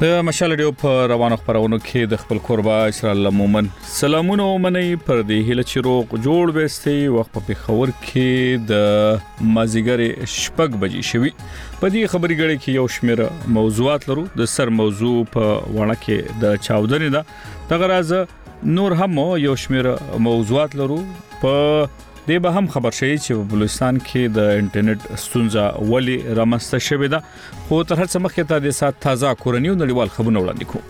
د مشال ریډیو په روانو خبرونو کې د خپل قربا اسرائیل مومن سلامونه ومني پر دې هله چې روغ جوړ وستي وخت په خبر کې د مازیګر شپږ بجې شوي په دې خبري غړي کې یو شمېر موضوعات لرو د سر موضوع په وړه کې د چاودنې ده دغه راز نور هم یو شمېر موضوعات لرو په دې به هم خبر شي چې په بلوچستان کې د انټرنیټ ستونزه ولې رامنځته شوې ده خو تر هڅه مخکې ته د سات تازه کورنۍ او نړیوال خبرونه وړاندې کوو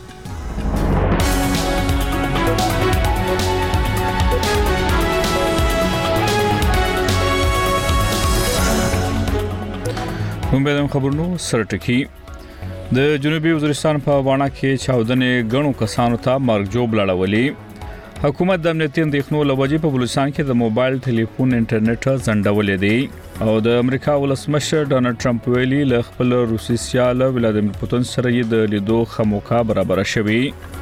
هم خبرونو سرټکی د جنوبي وزیرستان په وانه کې چاودنې غنو کسانو ته مرګ جوړ لړولې حکومت د امنیتي اندېښنو لوجې په بلوچستان کې د موبایل ټلیفون انټرنیټ ځنډولې دی او د امریکا ولسمشر ډونالد ټرمپ ویلي له خپل روسي سیال ولادیمیر پوتین سره یې د لیدو خموکا برابر شوی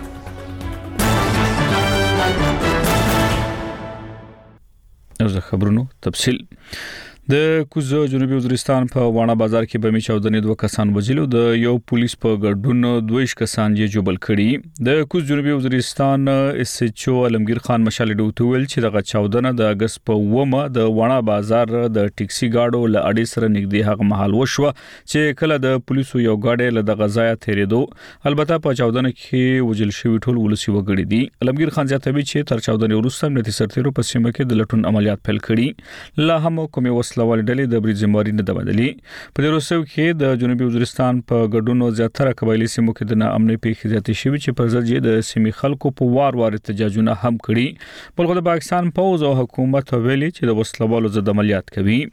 اوس خبرونو تفصیل د کوز جنوبي وزیرستان په وانه بازار کې بمي چاودنې دوه کسان وژلو د یو پولیس په ګډون دویش کسان یې جوبل کړي د کوز جنوبي وزیرستان اس ایچ او علمگیر خان مشال ډوتویل چې دغه چاودنه د اگست په ومه د وانه بازار د ټیکسي گاډو ل اډي سره نږدې هغه محل وشو چې کله د پولیسو یو گاډي له دغه ځای تیریدو البته په چاودنه کې وژل شوی ټول ولسی وګړي دي علمگیر خان زیاتوي چې تر چاودنې وروسته امنیتي سرتیرو په سیمه کې د لټون عملیات پیل کړي لا هم کومي وسلوال ډلې د بریزماري نه دبدلي په دې وروسته کې د جنوبي وزیرستان په ګډونو زیاتره قبایلی سیمو کې د ناامنۍ پیښې زیاتې شوې چې پر ضد د سیمې خلکو په وار احتجاجونه هم کړي بلکې د پاکستان پوز او حکومت ویلي چې د وسلوالو ضد عملیات کوي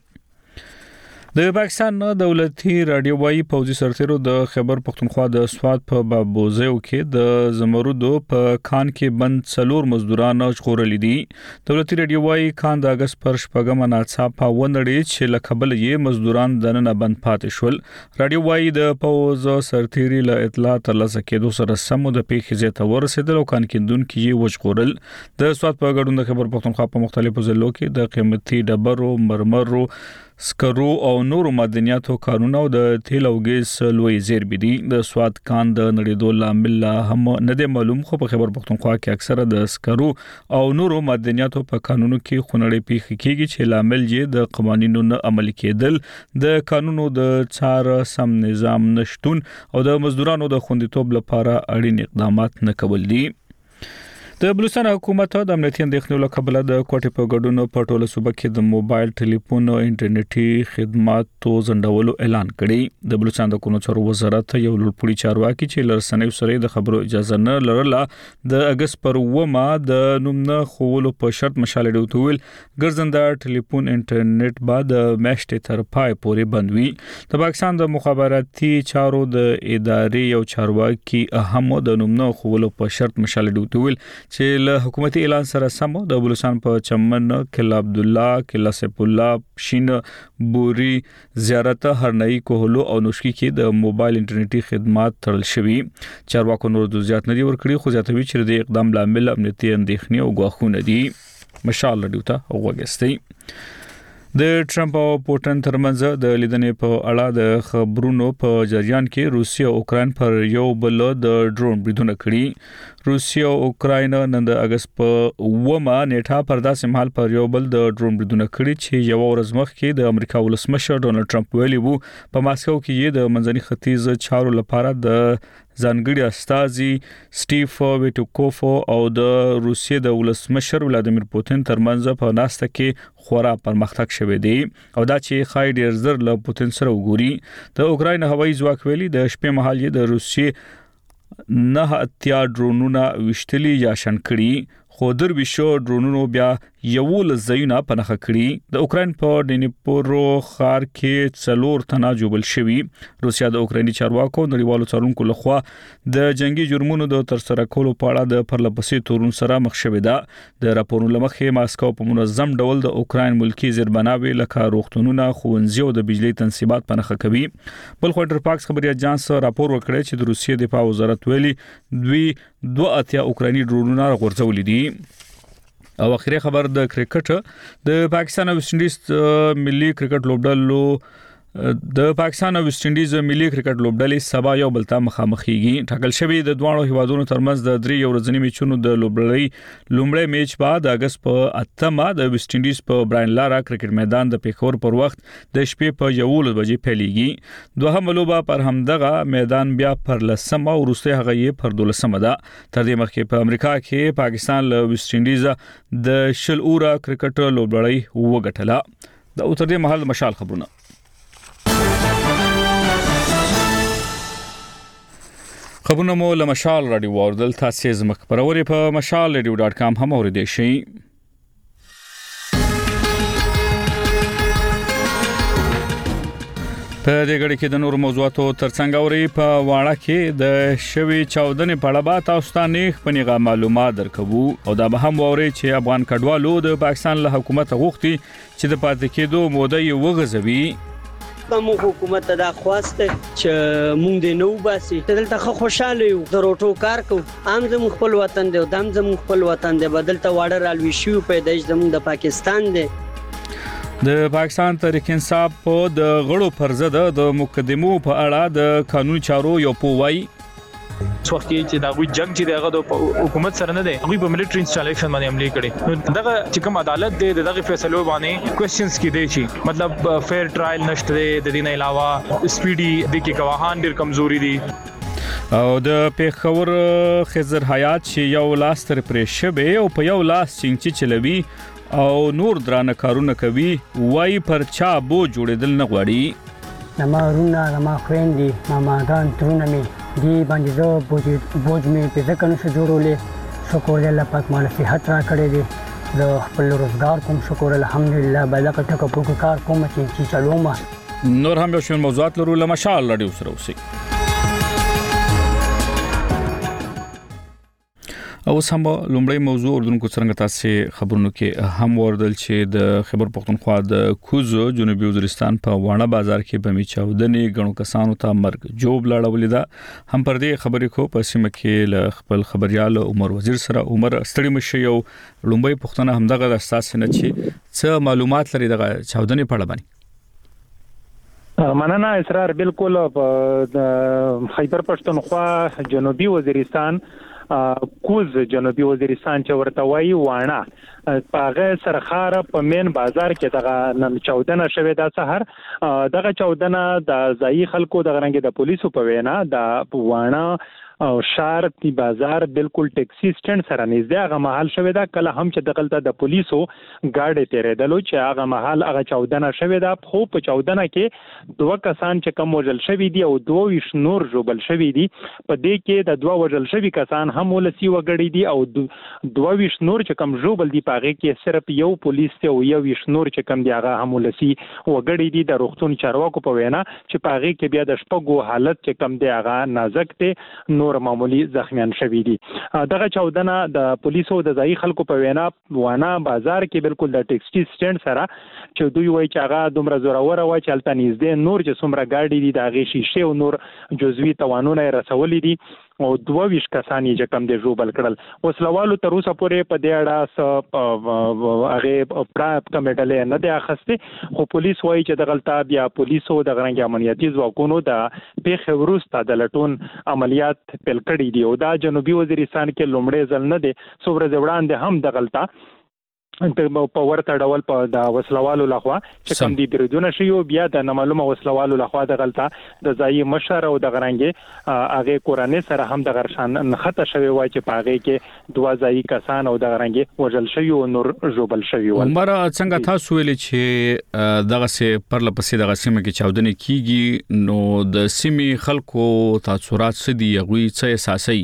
د پاکستان دولتي رادیوایي پوځي سرتیرو د خیبر پختونخوا د سواد په بابوزیو کې د زمرودو په کان کې بند څلور مزدوران ژغورل دي دولتي رادیوایي کان د اگست پر شپږم ناڅاپه ونړي چې لکبل یې مزدوران دننه بند پاتې شول رادیوایي د پوز سرتیري له اطلاع ترلاسه کېدو سره سمو د پیښې زیاته ورسېدل او کان کېندون کې یې وژغورل د سواد په ګډون د خیبر پختونخوا په مختلفو ضلعو کې د قیمتي ډبرو مرمرو سکرو او نورو معدنیاتو کارونه او د تیل او ګیس لوی زیربې دي د سواد کان د نړیدو لامل هم نه دی معلوم خو په خیبر پختونخوا کې اکثره د سکرو او نورو معدنیاتو په قانونو کې خونړې پیښې کیږي چې لامل یې د قوانینو نه عملي کېدل د قانونو د څار سم نظام نشټون او د مزدورانو د خوندیتوب لپاره اړین اقدامات نه کول دي د بلوچستان حکومت د امنیتي اندېښنو له کبله د کوټې په ګډون په ټوله صوبه کې د موبایل ټلیفون او انټرنیټي خدماتو ځنډولو اعلان کړی د بلوچستان د قانون چارو وزارت یو لوړپوړي چارواکي چې لرسنۍ سره د خبرو اجازه نه لرله د اگست پر ومه د نوم نه خولو په شرط مشال ډوتویل ګرځنده ټلیفون انټرنیټ بعد میاشتې تر پای پورې بند وي د پاکستان د مخابراتي چارو د ادارې یو چارواکي اهم د نوم نه خولو په شرط مشال ډوتویل چې له حکومتي اعلان سره سم د بلوچستان په چمن کلا عبد الله کلا سیف الله شین بوري زیارت هرنئی کوهلو او نوشکی کې د موبایل انټرنیټي خدمات تړل شوي چارواکو نور د زیات ندي ورکړي خو زیاتوي چې د اقدام لامل امنیتي اندېښنې او غواخونه دي مشال ډیوټا وګستي د ټرمپ او پوتین ترمنځ د لیدنې په اړه د خبرونو په جریان کې روسیا او اوکراین پر یو بل د ډرون بریدونه کړي روسیا او اوکراین نن د اگست په ومه نیټه پر داسې مهال پر یو بل د ډرون بریدونه کړي چې یو ورځ مخکې د امریکا ولسمشر ډونالد ټرمپ ویلي وو په ماسکو کې یې د منځني ختیځ چارو لپاره د ځانګړي استازي سټیف ویټوکوف او د روسیې د ولسمشر ولادیمیر پوتین ترمنځ په ناسته کې خورا پرمختګ شوه دی او دا چې خای ډیر زر له پوتین سره وګوري د اوکراین هوایي ځواک ویلي د شپې مهال یې د روسیې نه اتیا ډرونونه وشتلي یا شن کړي خو درویشو ډرونونو بیا یو لزیونه پنهخه کړي د اوکراین په ډینیپرو ښار کې څلور تنه جوبل شوي روسیا د اوکرایني چارواکو نړیوالو څارونکو لخوا د جنگي جرمونو د ترسره کولو په اړه د پرلپسې تورون سره مخ شوې ده د راپورونو لمخې ماسکو په منظم ډول د اوکراین ملکی زیربناوي لکه روغتونونه ښوونځي او د بجلی تنصیبات پنهخه کوي بل خو انټرفاکس خبري اژانس راپور وکړی چې د روسیې دفاع وزارت ویلي دوی 2 اوکرایني ډرونونه غورځولي دي او اخیری خبر د کرکټ د پاکستان او ویسټ انډیز ملي کرکټ لوبډلو د پاکستان او ویسټ انډیز ملي کرکټ لوبډلې سبا یو بل ته مخامخېږي. ټاکل شوی د دوه هیوادونو ترمنځ د 3 ورځنی میچونو د لوبډلې لومړی میچ بعد د اگست په 8مه د ویسټ انډیز په براین لارا کرکټ میدان د پیښور پر وخت د شپې په 11 بجې پیلېږي. دوهم لوبه پر همدغه میدان بیا پر 10مه او وروسته هغه یې پر 12مه ده. تر دې مخکې په امریکا کې پاکستان له ویسټ انډیز د شل اوره کرکټ لوبډلې وګټله. د اوتر دې محل مشال خبرونه. خبرونه مو له مشال رادیو واردل تاسو زموږ خبرونه په mashalradio.com هم اوریدئ شئ. په دې غړي کې د نور موضوعاتو ترڅنګ اوري په واړه کې د شوی چاودنې په اړه تاسو ته نه پنیغه معلومات درکوو او دا به هم اوري چې افغان کډوالو د پاکستان له حکومت غوښتي چې د پاتې کېدو موده یې وغځوي. مو حکومت ته دا خواسته چې مونږ د نو باسي دلته خوشاله یو د روټو کار کو عام زموږ خپل وطن دی او دم زموږ خپل وطن دی بدلته واړه رالوي شو پیدایش زموږ د پاکستان دی. د پاکستان تحریک انصاف په د غړو پرزده د مقدمو په اړه د قانوني چارو یو پووای وخت کې چې دا غوي جنگ چې دغه د حکومت سره نه دی غوي په ملټری انسټالیشن باندې عملي کړي دغه چې کوم عدالت دی دغه فیصلو باندې کوېسچنز کې دی شي مطلب فیر ټرایل نشته د دې نه علاوه سپیډي د کې گواهان ډېر کمزوري دي او د پیښور خضر حیات چې یو لاس تر پرې شبه او په یو لاس چنګچي چلوي او نور درانه کارونه کوي وای پر چا بو جوړېدل نه غواړي. نما رونا نما خويندې ماماګان ترونه می دی باندې زه بوج می په ځکه نشو جوړولې شکر دې الله پاک مال صحت را کړې دي د خپل روزګار کوم شکر الحمدلله بلکه ټکو پکو کار کوم چې چلوم. نور هم یو شمېر موضوعات لرو له مشال رادیو سره اوسئ. او سم لومړی موضوع اردوونکو څنګه تاسو خبرونو کې هم وردل چې د خیبر پختونخوا د کوزو جنوبي وزیرستان په وانه بازار کې بمی چاودنې غنو کسانو ته مرګ جوب لاړولې ده. هم پر دې خبرې کو په سیمه کې ل خپل خبريال عمر وزیر سره عمر ستړي مشه یو لومړی پختنه همدغه د اساس نه چې څه معلومات لري دغه چاودنې په اړه باندې. مننه اسرار بالکل په خیبر پختونخوا جنوبي وزیرستان کوز جنوبي وزیرستان چې ورته وایي وانه پاغه سرخاره په مین بازار کې دغه نن چاودنه شوه د سحر دغه چاودنه د ځای خلکو د غرنګ د پولیسو په وینا د وانه او شار دی بازار بالکل ټیکسي سټند سره نږدې هغه محل شوه دا کله هم چې دغلته د پولیسو گاډي تیرېدلو چې هغه محل هغه چاودنه شوه دا خو په چاودنه کې دوه کسان چې کم وجل شوی دي او 22 نور جوبل شوی دي په دې کې د دوه وجل شوی کسان هم ولسی وګړي دي او 22 نور چې کم جوبل دي پاغه کې صرف یو پولیس ته او یو نور چې کم دی هغه هم ولسی وګړي دي د روغتون چارواکو په وینا چې پاغه کې بیا د شپږو حالت چې کم دی هغه نازک دي نور معمولی زخمیان شوی دي. دغه چاودنه د پولیسو د ځای خلکو په وینا وانه بازار کې بالکل د ټیکسي سټند سره چې دوی وایي چې هغه دومره زوره و چې الته نږدې نور چې څومره گاډي دي د هغه شیشه او نور جزوی توانونه رسولې دي او 22 کسان یې کم دي جوبل کړل. وسلوالو تر اوسه پورې په دې اړه هغه پراپ کمیټه نه دی اخسته خو پولیس وایي چې دغلطه بیا پولیسو د غرنګ امنیتي ځواکونو د پیښې وروسته د لټون عملیات پیل کړي دي او دا جنوبي وزیرستان کې لومړی ځل نه دی څومره وړاندې هم دغلطه په ورته ډول په د وسلوالو لخوا چې کوم دي بریدونه شي او بیا د نامعلومه وسلوالو لخوا دغلطه د ځای مشر او د غرنګي هغه قرانه سره هم د غرشان خطه شوی وای چې پاغه کې دوه ځای کسان او د غرنګي وجل شوی او نور جوبل شوی ول. عمر څنګه تاسو ویل چې دغه سه پر لپسې دغه سیمه کې چاودنې کیږي نو د سیمې خلکو تاثرات سدي غوي څه احساسي؟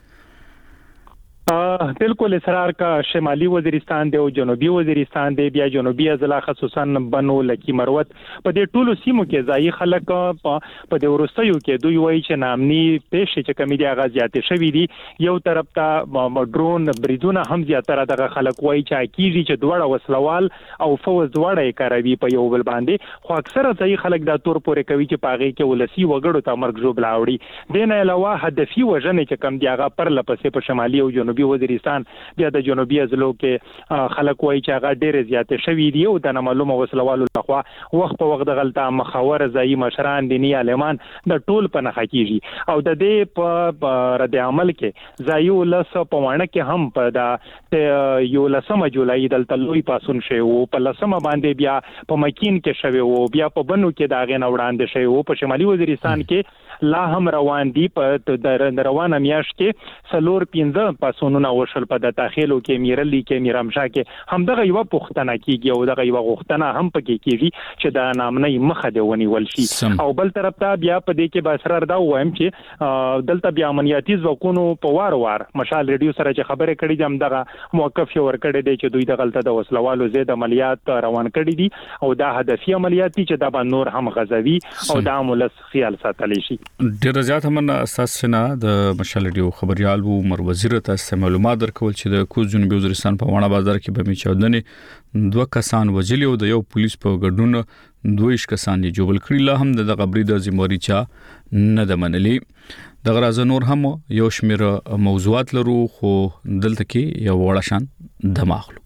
بالکل اسرار کا شمالي وزیرستان دی او جنوبي وزیرستان دی بیا جنوبي اضلاع خصوصا بنو لکی مروت په دې ټولو سیمو کې ځای خلک په دې ورستیو کې دوی وایي چې نامني پېښې چې کمی دی هغه زیاتې شوې دي. یو طرف ته ډرون بریدونه هم زیاتره دغه خلک وایي چې کیږي چې دوړه وسلوال او فوز دوړه یې کاروي په یو بل باندې خو اکثره ځای خلک دا تور پورې کوي چې پاغه کې ولسی وګړو ته مرګ جوړ لاوړي. دین علاوه هدفي وژنې چې کم دی هغه پر لپسې په شمالي او جنوبي جنوبي وزیرستان بیا د جنوبي ازلو کې خلک وایي چې هغه ډېر زیات شوی دی او د معلومه وسلوالو لخوا وخت په وخت د غلطه مخاور ځای مشران دینی عالمان د ټول په نخښه کیږي او د دې په رد عمل کې ځایو لس په وانه کې هم په د یو لسمه جولای دلته لوی پاسون شوی او په لسمه باندې بیا په مکین کې شوی او بیا په بنو کې دا غن وړاندې شوی او په شمالي وزیرستان کې لا هم روان دي په د روانه میاشت کې سلور 15 پاسونونه وشل په د داخلو کې میرلی کې میرامشا کې هم دغه یو پختنه کیږي او دغه یو غختنه هم پکې کیږي چې د نامنۍ مخه دی ونیول شي او بل طرف ته بیا په دې کې باسرار دا وایم چې دلته بیا امنیتي ځواکونو په وار مشال ریډیو سره چې خبره کړې دي هم دغه موقف شو ور کړی دی چې دوی د غلطه د وسلوالو زید عملیات روان کړي دي او دا هدفي عملیات چې دا به نور هم غزوي او دا مولس خیال ساتلی شي. ډیر زیات هم اساسنا د مشال ریډیو خبريال وو مر وزیر ته معلومات درکول چې د کوز جنوبي وزیرستان په واڼه بازار کې به می چودنې 2 کسان وجلی او د یو پولیس په ګډون 2 کسان یې جوړل کړی لا هم د غبري د ذمہواری چا نه د منلي د غراز نور هم یو شمیر موضوعات لرو خو دلته کې یو وړه شان دماغلو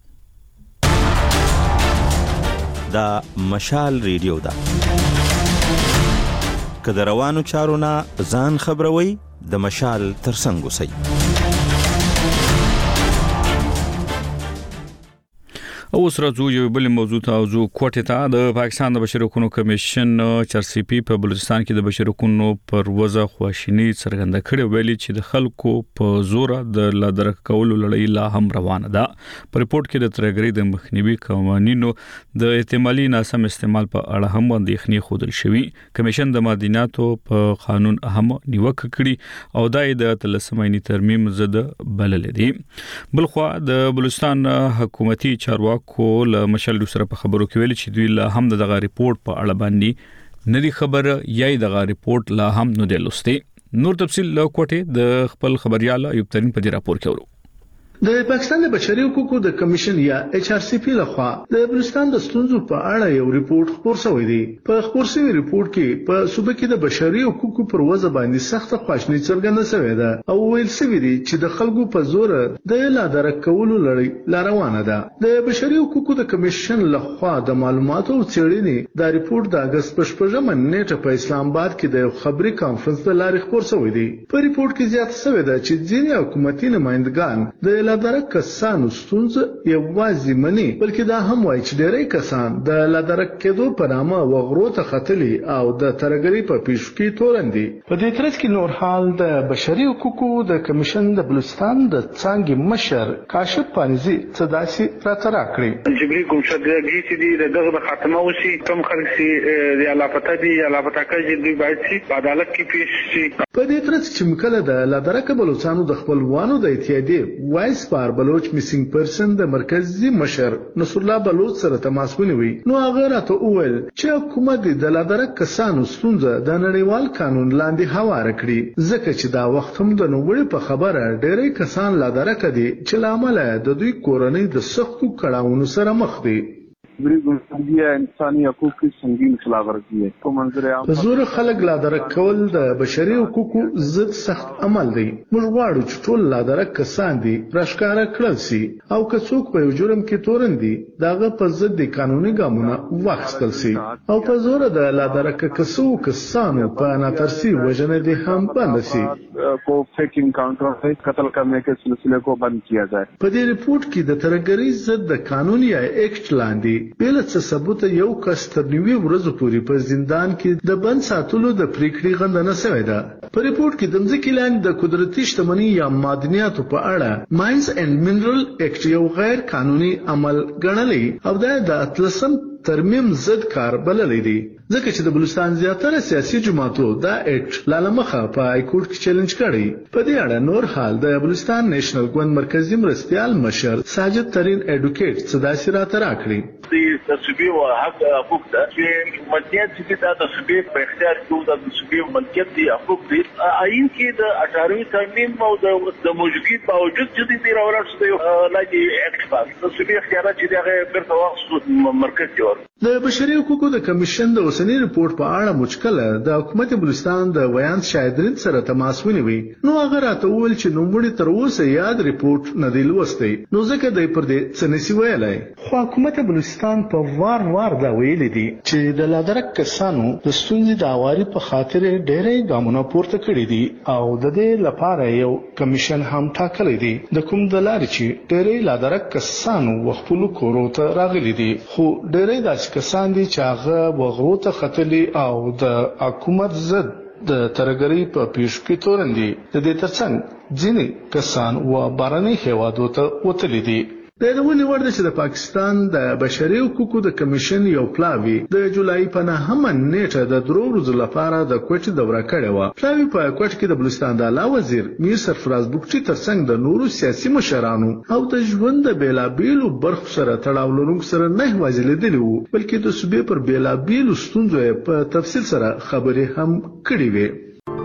دا مشال ریډیو دا که روانو چارو نه ځان خبروي د مشال ترڅنګ اوسئ. او سره زو یو بل موضوع ته او زو کوټه ته د پاکستان د بشري حقوقو کمیشن چرسيپي په بلوچستان کې د بشري حقوقو پر وضع خواشینی څرګنده کړې ویلي چې د خلکو په زور د لادرک کولو لړۍ لا هم روانه ده. په ریپورت کې د ترګری د مخنیوي قوانینو د احتمالي ناسم استعمال په اړه هم اندېښنې خوندل شوې. کمیشن د مدیناتو په قانون هم نیوکه کړې او دای د تلسمینی ترمیم زده بلل دي. بلخو د بلوچستان حکومتي چارواکو کول مشال سره په خبرو کې ویل چې دوی لا هم دغه ریپورت په اړه باندې ندي خبره یا دغه ریپورت لا هم نه دی لسته. نور تفصیل له کوټه د خپل خبريال ایوب ترين په دې راپور کې ورو. د پاکستان د بشري حقوقو د کمیشن یا ایچ آر سی پی لخوا د بلوچستان د ستونزو په اړه یو ریپورت خپور شوی دی. په خپور شوی ریپورت کې په صوبه کې د بشري حقوقو پر وضع باندې سخت خواشینی څرګنده شوې ده او ویل شوی دی چې د خلکو په زور د لادرک کولو لړۍ لا روانه ده. د بشري حقوقو د کمیشن لخوا د معلوماتو او څېړنې د ریپورت د اگست په 15 نیټه په اسلام آباد کې د خبري کانفرنس د لارې خپور شوی دی. په ریپورت کې زیاته شوې ده چې ځینې حکومتي نمائندگان د لادرک کسانو ستونزه یوازې مني بلکې دا هم وایي چې ډېری کسان د لادرک کېدو په نامه وغرو ته ختلي او د ترګري په پیښو کې تورندي. په دې ترڅ کې نور حال د بشري حقوقو د کمیشن د بلوچستان د څنګه مشر کاشف پانیزي صداسي راترا کړی جبري ګمشدګي چې دغه خاتمه وشي کوم خلک چې د علاقه دي علاقه کې دوی باید چې عدالت کې پیښ شي. په دې ترڅ کې مکله د لادرک بلوچستانو د خپلوانو د اتحادیې وایس پار بلوچ میسنګ پرسن د مرکزی مشر نصر الله بلوچ سره تماس ونیوي. نو هغه راته وویل چې حکومت د لادرک کسانو ستونزه د نړیوال قانون لاندې هواره کړي ځکه چې دا وخت هم د نوړي په خبره ډېری کسان لادرک دي چې لامل د دوی کورنۍ د سختو کړهونو سره مخ دي. انساني حقوق کی سنگین خلاف ورزی ہے تو منظر عام زور خلق لادرک کول د بشري حقوقو ضد سخت عمل دی. موږ غواړو چې ټول لادرک کسان دي راشکاره کړل شي او که څوک په جرم کې تورن دي داغه په ضد قانوني ګامونه واخیستل شي او په زور د لادرک کسانو په ناترسي وجنه دي هم بند شي کو فیک انکاؤنٹر سے قتل کرنے کے سلسلے کو بند کیا جائے. په دې ریپورت کې د ترګری ضد د قانون یا ایکټ لاندې بل څه ثبوت یو کس تر 90 ورځې پورې په زندان کې د بند ساتلو د پریکړې غندنه شوې ده. په ریپورت کې د ځمکې لاندې د قدرتي شتمنۍ یا معدنیاتو په اړه ماینز اینڈ منرل ایکټ یو غیر قانوني عمل ګڼلی او دا د اتلسم ترمیم ضد کار بللی دی ځکه چې د بلوچستان زیاتره سیاسي جماعتو دا ایکټ لالمخه په های کورټ کې چیلنج کړی. په دې اړه نور حال د بلوچستان نېشنل ګوند مرکزی مرستيال مشر ساجد ترين ایډوکیټ صداسي راته راکړي. د صوبې او حق حقوق ده چې ملکیت چې د صوبې په اختیار کې د صوبې ملکیت دي حقوق دي آئین کې د 18 ترمیم او د موجودیت باوجود چې دې راوړل شوی لاګي ایکټ په صوبې اختیارات چې دغه برته واخصو مرکز جوړ. د بشري حقوقو د کمیشن د اوسنی ریپورت په اړه مشکله د حکومت بلوچستان د ویان شاهدرین سره تماس ونیوي نو هغه راته وویل چې نوموړي تر اوسه یاد ریپورت نه دی لوستی نو ځکه دی پر دې څه نشي ویلای خو حکومت بلوچستان په وار دا ویلي دي چې د لادرک کسانو د ستونزې د اواري په خاطر ډېرې ګامونه پورته کړي دي او د دې لپاره یو کمیشن هم ټاکلی دی د کوم د لارې چې ډېرې لادرک کسانو وخپلو کورو ته راغلي دي خو ډېرې داسې کسان دي چې هغه وغرو ته ختلي او د حکومت ضد د ترګری په پیښ کې تورندي د دې ترڅنګ ځینې کسان و بارني هیوادو ته وتلي دي د نوونی ورده چې د پاکستان د بشري حقوقو د کمیشن یو پلاوی د جولای په 9 نیټه د درو ورځې لپاره د کوټې دوره کړې و پلاوی په کوټ کې د بلوچستان د اعلی وزیر میر سرفراز بوکټي ترڅنګ د نورو سیاسي مشرانو او د ژوند د بیلابیلو برخو سره تړاو لرونکو سره نه یوازې لیدلی وو بلکې د صوبې پر بیلابیلو ستونزو په تفصیل سره خبرې هم کړې وې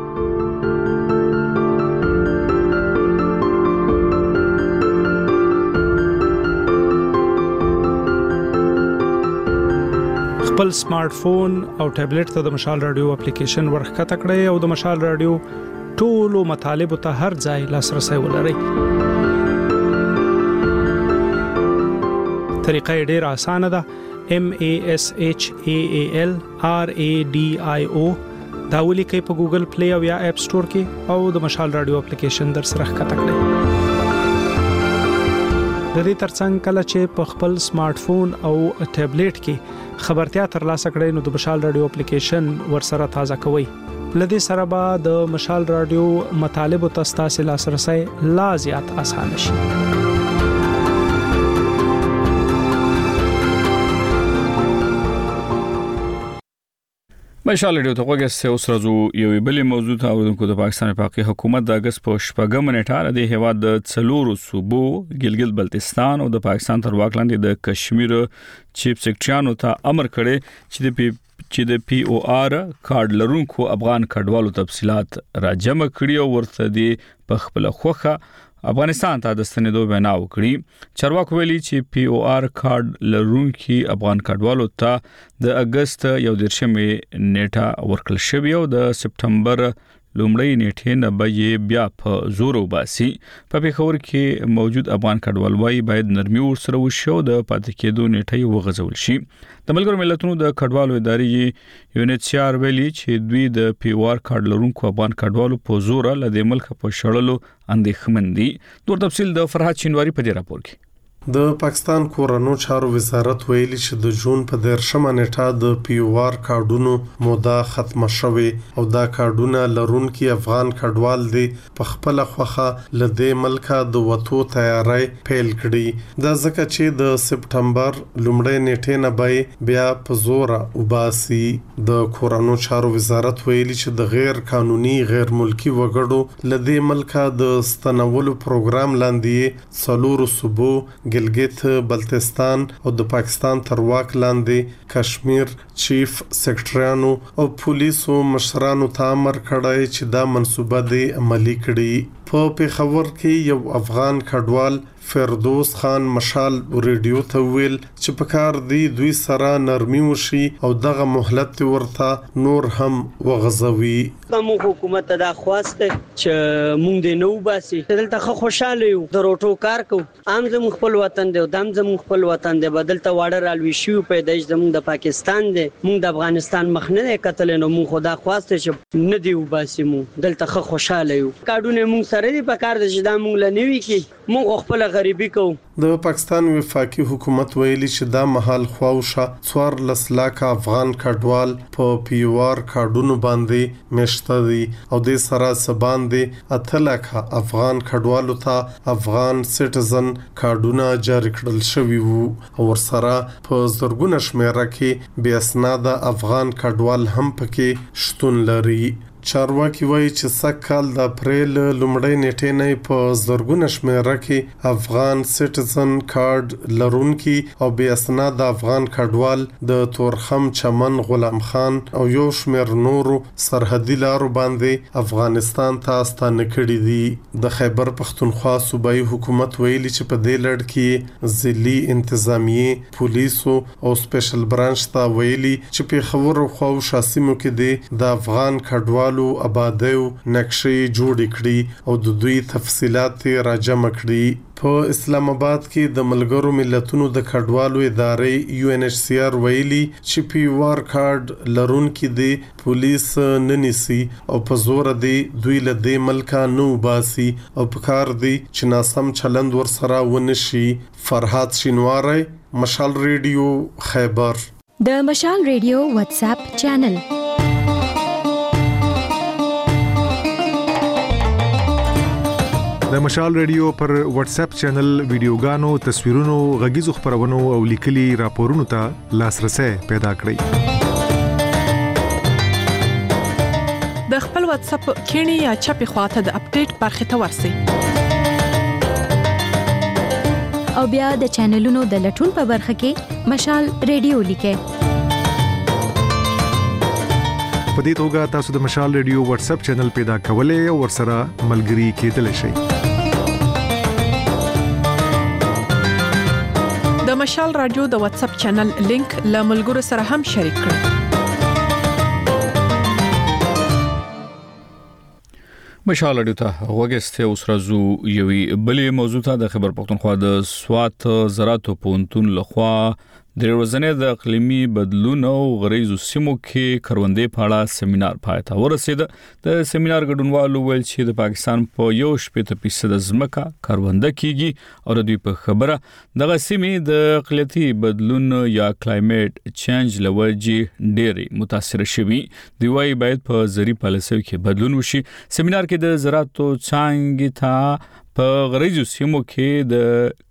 خپل سمارټ فون او ټابلیټ ته د مشال رادیو اپلیکیشن ورخته کړئ او د مشال رادیو ټولو مطالب ته هر ځای لاسرسي ولرئ. طریقه ډېره اسانه ده. MASHAALRADIO دا ولیکئ په ګوګل پلی او یا اپ سٹور کې او د مشال رادیو اپلیکیشن در سره ښکته کړئ. د دې ترڅنګ کله چې په خپل سمارټ فون او ټابلیټ کې خبرتیا ترلاسه کړئ نو د مشال رادیو اپلیکیشن ورسره تازه کوئ. لدې سره به د مشال رادیو مطالب او تاسو لاسرسي لا زیات آسان شي. مشال رادیو ته وګورئ اوس راځو یو بل موضوع ته ودونکو د پاکستان پاکي حکومت د اگست په شپږم نیټه د هیواد د څلورو صوبو ګلګت بلتستان او د پاکستان تر واک لاندې د کشمیر چیف سیکریټریانو ته امر کړی چې د پی او آر کارت لرونکو افغان کډوالو تفصيلات راجمع کړي او ورته دی په خپل خوخه افغانستان ته د ستنېدو وینا وکړي. چارواکو ویلي چې پی او آر کارت لرونکي افغان کډوالو ته د اگست 11 نیټه ورکړل شوی او د سپټمبر لومړی نیټه نه به بیا په زور وباسي. په پیښور کې موجود افغان کډوال وايي باید نرمي ورسره وشي او د پاتې کېدو نیټه وغځول شي. د ملګرو ملتونو د کډوالو ادارې یونیسیار ویلي چې دوی د پی او آر کارت لرونکو افغان کډوالو په زور له د ملک په شړلو اندېښمن دي. نور تفصیل د فرحات شینواری په دې راپور کې. د پاکستان کورونو چارو وزارت ویلي چې د جون په 13 نیټه د پی او آر کارډونو موده ختمه شوه او دا کارډونه لرونکي افغان کډوال دي په خپل خوخه لدې ملکه د وټو تیاری پیل کړي. دا ځکه چې د سپټمبر لومړی نیټه نه بیا په زور وباسي. د کورونو چارو وزارت ویلي چې د غیر قانوني غیر ملکی وګړو لدې ملکه د ستنولو پروګرام لاندې څلورو صوبو ګلګت بلتستان او د پاکستان تر واک لاندې کشمیر چیف سیکریټریانو او پولیسو مشرانو ته امر کړی چې دا منصوبه دې عملي کړي. په پیښور کې یو افغان کډوال فردوس خان مشال ریډیو ته ویل چې په کار دی دوی سره نرمي وشي او دغه مهلت ورته نور هم وغځوي. کوم حکومت دا خواسته چې مونږ د نو باسي دلته خوشاله یو د روټو کار کو عام زموږ خپل وطن دی او دم زموږ خپل وطن دی بدلته واړه رالوي شو پیدایش زموږ د پاکستان دی مونږ د افغانستان مخنه کتل نو مونږ خدا خواسته چې نه دی وباسي مونږ دلته خوشاله یو کارونه مونږ سره دی په کار د جدا مونږ لنوي کې مونږ خپل غریبي کو. د پاکستان وفاقي حکومت ویلي چې دا محل خواوشه 14 لک افغان کډوال په پی او آر کارډونو باندې مشته دي او د سره سبان دي 8 لک افغان کډوالو ته افغان سټیزن کارډونه جاری کړل شوی وو او ورسره په زرګونه شمیره کې بیا اسناد افغان کډوال هم پکې شتون لري. چارواکي وایي چې سږکال د اپریل لومړۍ نیټې نه په زرګونه شمیره کې افغان سټیزن کارت لرونکي او بې اسناد افغان کډوال د تورخم چمن غلام خان او یو شمېر نورو سرحدي لارو باندې افغانستان ته ستانه کړي دي. د خیبر پختونخوا صوبایي حکومت ویلي چې په دې لړ کې ضلعي انتظامیه پولیسو او سپیشل برانچ ته ویلي چې په خبرو خو شاسمو کې د افغان کډوالو آبادیو نقشې جوړې کړې او د دوی تفصيلات راجمع کړې. په اسلام آباد کې د ملګرو ملتونو د کډوالو ادارې UNHCR ویلي چې PUR کارت لرونکي د پولیس ننسي او په زور دی دوی له دې ملکا نو باسي او په کار دی چې ناسم چلند ورسره ونشي. فرحات شینواری، مشال ریډیو، خیبر. د مشال ریډیو واتس اپ چینل. د مشال ریډیو پر واتس اپ چینل ویډیوګانو، تصویرونو، غږیزو خبرونو او لیکلي راپورونو ته لاسرسي پیدا کړئ. د خپل واتس اپ کینی یا چپی خواته د اپډیټ برخه ته ورسئ. او بیا د چینلونو د لټون په برخه کې مشال ریډیو لیکئ. په دې توګه تاسو د مشال ریډیو واتس اپ چینل پیدا کولای او ورسره ملګري کېدلی شئ. د مشال رادیو د واتس اپ چینل لینک له ملګرو سره هم شریک کړئ. مشال رادیو ته وګورئ. اوس راځو یوې بلې موضوع ته. د خیبر پختونخوا د سوات زراعت پوهنتون لخوا د ورځنې د اقلیمي بدلون او غریزو سیمو کې کروندې په اړه سیمینار پای ته ورسید. د سیمینار ګډونوالو ویل چې د پاکستان په 1% ځمکه کرونده کیږي او د دوی په خبره دغه سیمې د اقلیتي بدلون یا کلایمټ چینج لوجې ډېری متاثر شوي. دی وايي باید په زری پالیسیو کې بدلون وشي. سیمینار کې د زراعت څنګه ته په غریزو سیمو کې د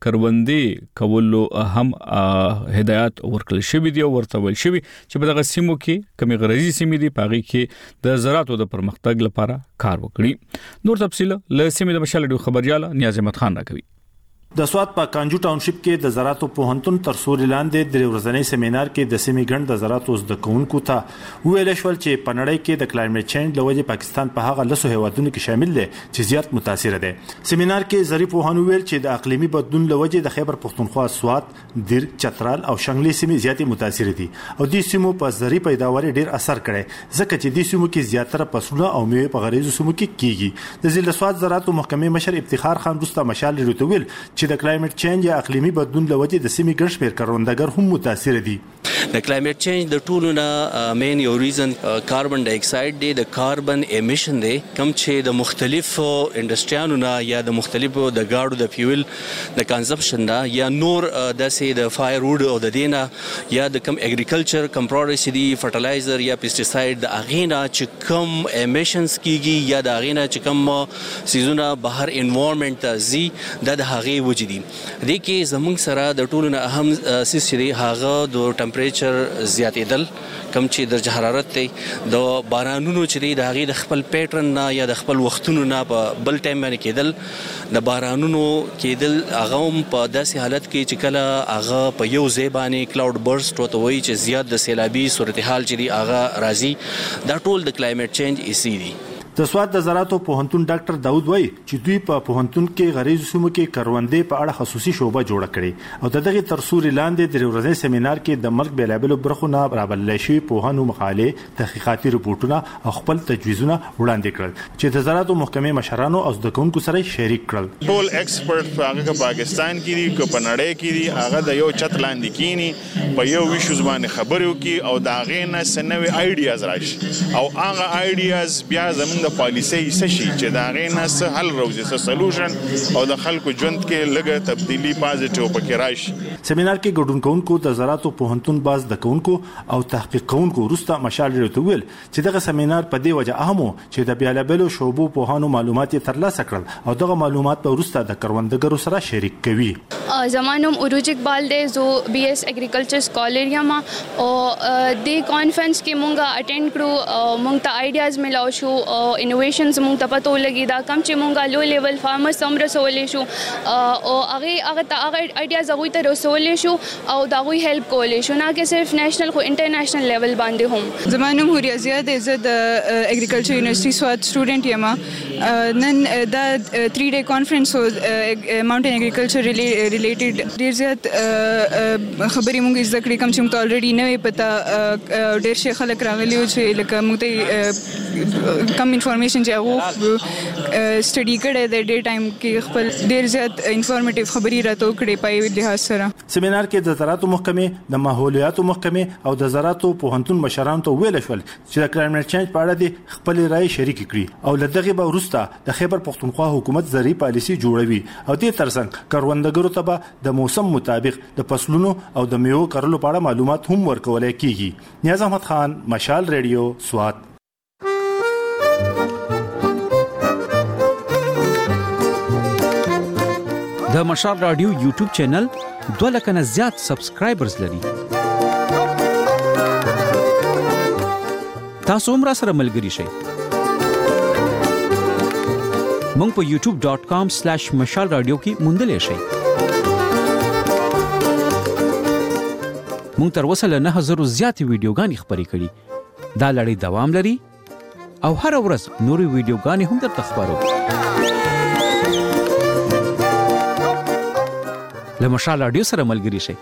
کروندې کولو اهم هدایت ورکړل شوې دي او ورته ویل شوې چې په دغه سیمو کې کمی غریزي سیمې دي پاغي کې د زراعتو د پرمختګ لپاره کار وکړي. نور تفصیل له سیمې د مشال ډیو خبريال نیاز احمد خان راکوي. د سوات په کانجو ټاونشپ کې د زراعت پوهنتون تر سوري لاندې د ورځنی سیمینار کې د سیمې ګڼ د زراعت اوس د کونکو ته ویل شول چې په نړۍ کې د کلایمټ چینج لوجه پاکستان په هغه لسو هیوادونو کې شامل دي چې زیات متاثر دي. سیمینار کې ظریف وهانو ویل چې د اقلیمي بدلون لوجه د خیبر پختونخوا، سوات، دیر، چترال او شنګلي سیمې زیاتې متاثر دي او د سیمو په زری پیداوار ډیر اثر کړي ځکه چې د سیمو کې زیاتره فصلونه او میوه په غریزو سیمو کې کیږي. د ضلع سوات زراعت محکمې مشر افتخار خان رستا مشال لري چې د کلایمټ چینج یا اقلیمي بدلون لوجه د سیمې ګڼ شمېر کروندګر هم متاثر دي. د کلایمټ چینج د ټولو نه مین یو ریزن کاربن ډای اکساید دی، د کاربن امیشن دی، کوم چې د مختلفو انډستریانو نه یا د مختلفو د گاډو د فیول د کنزمپشن نه یا نور د سي د فایر وډ او د دینه یا د کم اګریکلچر کم پروډکټس دي، فرټلایزر یا پیسټیساید د اغینا چې کم امیشنز کیږي یا د اغینا چې کم سيزونه بهر انوایرنمنت ته زی د هغه وجدي. د کې زمونږ سره د ټولو نه اهم سیس دی هغه د ټمپریچر زیاتېدل، کم چې درجه حرارت دی، د بارانونو چې دی د هغه د خپل پیټرن نه یا د خپل وختونو نه په بل ټایم باندې کېدل، د بارانونو کېدل هغه په داسې حالت کې چې کله هغه په یو ځای باندې کلاود برست وته وایي چې زیات د سیلابي صورتحال چې دی هغه راځي. دا ټول د کلایمټ چینج ایسي دي. د سوات د زراعت پوهنتون ډاکټر داود وای چې دوی په پوهنتون کې غریزو سیمو کې کروندې په اړه خصوصي شوبه جوړه کړې او دغه تر سوري لاندې د ورځې سیمینار کې د ملک بیلابلو برخو نه برابرل شي پوهانو مقاله، تحقیقاتي رپورټونه او خپل تجویزونه وړاندې کړل چې د زراعت محکمې مشرانو او د کوونکو سره شریک کړل. ټول ایکسپرټ په هغه پاکستان کې دي که په نړۍ کې دي، هغه د یو چت لاندې کینی په یو ویشو ځبانه خبرو کې او دا غینه سنوي آیډیاز راشي او هغه آیډیاز بیا زموږ د پالیسي سشي چې دا غینه سه حل روزي سه سولوشن او د خلکو ژوند کې لګه تبدیلی پازیټیو پکې راشي. سیمینار کې ګډون کوونکو د زراعت پوهنتون باز د کوونکو او تحقیق کوونکو وروسته مشال ریډیو ویل چې دغه سیمینار په دې وجه اهمو چې د بیلابلو شعبو په هانو معلومات ترلاسه کړل او دغه معلومات په وروسته د کروندګرو سره شریک کوي. زمانم عروج اقبال دے زو BS ایگریکلچر سکالر یما او د کانفرنس کې مونږه اټینډ کړو مونږ ته آیډیاز ملاو شو انوویشنز مونږ ته پته ولګی دا کم چې مونږه لو لیول فارمرز سم رسولې شو او هغه آیډیاز هغه ته رسولې شو او دا غوي هیلپ کولې شو نه کې صرف نېشنل خو انټرنیشنل لیول باندې هم. زمانم هوریا زیاد عزت ایگریکلچر یونیورسيټي سواد سټوډنټ یما نن دا 3 ډے کانفرنس ماونټین ایگریکلچر ریلیټډ ډیر زیات خبرې مونږ زده کړې کوم چې مونږ الریډي نه وي پته ډیر شي خلک راغلي او چې لکه مونږ ته کم انفارمیشن چې هغه سټډي کړي د ډے ټایم کې خپل ډیر زیات انفارمیټیو خبرې راته کړې پای لحاظ سره. سیمینار کې د زراعت محکمې د ماحولیات محکمې او د زراعت پوهنتون مشران ته ویل شول چې د کلایمټ چینج په اړه د خپل رائے شریک کړي او لدغه به وروسته د خیبر پختونخوا حکومت زرعي پالیسي جوړوي او دې ترڅنګ کروندګرو ته به د موسم مطابق د فصلونو او د میوو کرلو په اړه معلومات هم ورکول کیږي. نیاز احمد خان، مشال ریډیو، سوات. د مشال رادیو یوټیوب چینل 2 لک نه زیات سبسکرایبرز لري. تاسو هم را سره ملګري شئ. مونږ په youtube.com/مشال رادیو کې موندلې شئ. مونږ تر اوسه له 9000 زیاتې ویډیوګانې خپرې کړي. دا لړۍ دوام لري او هر ورځ نورې ویډیوګانې هم درته خپرو. له مشال رادیو سره ملګري شئ.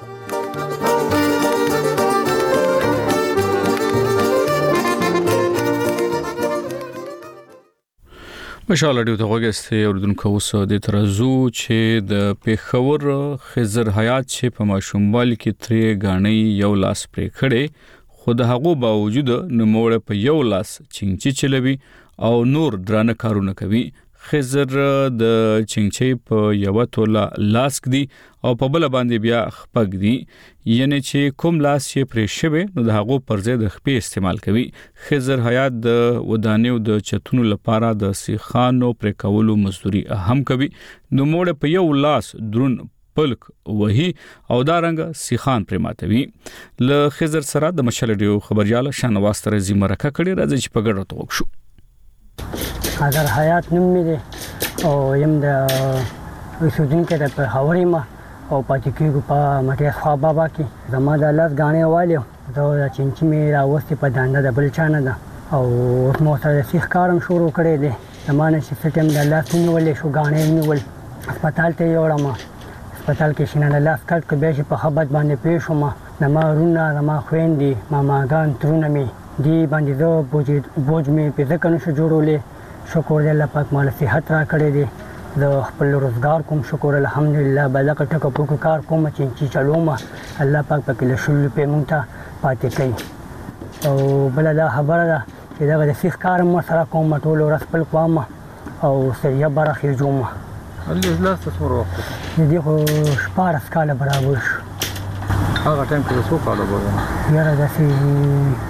مشال رادیو ته وګورئ اوردونکو اوس د ترازو چې د پیښور خضر حیات چې په ماشوموالي کې ترې غاڼې یو لاس پرې کړي خو د هغه باوجود نوموړ په یو لاس چنګچي چلوي او نور درانه کارونه کوي. خضر د چنګچي په یو توله لاس دی او په بل باندې بیا خپګ دی، یعنی چې کوم لاس یې پرې شوی نو د هغه پر ځای د خپې استعمال کوي. خضر حیات د ودانیو د چتونو لپاره د سیخانو پرې کولو مزدوري هم کوي. نو موږ په یو لاس درون پلک وهي او دا رنګ سیخان پرې ماتوي. له خضر سره د مشال ډیو خبرياله شانواز ترزي مرکه کړي راځي چې په ګډه توګه شو. خضر حیات نوم مې دی او یم د اوسیدونکو د پیښور یم او پاتې کېږو په مټیاس خوا بابا کې. زما د لاس غاڼې والیو زه د چنچي مې راوستې په دانده د بل چا نه ده او اوس مو سره د سیخ کار هم شروع کړی دی. زما نه چې څه ټایم د لاس ونیولې شو غاڼې ونیول هسپتال ته یې یوړم. هسپتال کې چې نه د لاس کټ کړ بیا چې په خبت باندې پېښ شوم. زما وروڼه زما خویندې ماماګان ترونه مې دی باندې زه بوج مې په ځکه نشو جوړولی. شکر دی الله پاک مال صحت را کړی دی. زه خپل روزګار کوم شکر الحمدلله بلکه ټکه پوکو کار کوم چې چلوم الله پاک پکې له شل په مونږ ته پاتې کوي. او بل دا خبره ده چې دا د سیخ کار مو سره کوم ټول ورځ خپل کوم او سریه برخې جوړم. الله لاس تصور وخت دې خو شپاره سکاله برابر شو. هغه ټایم کې څو کاله وره یاره داسې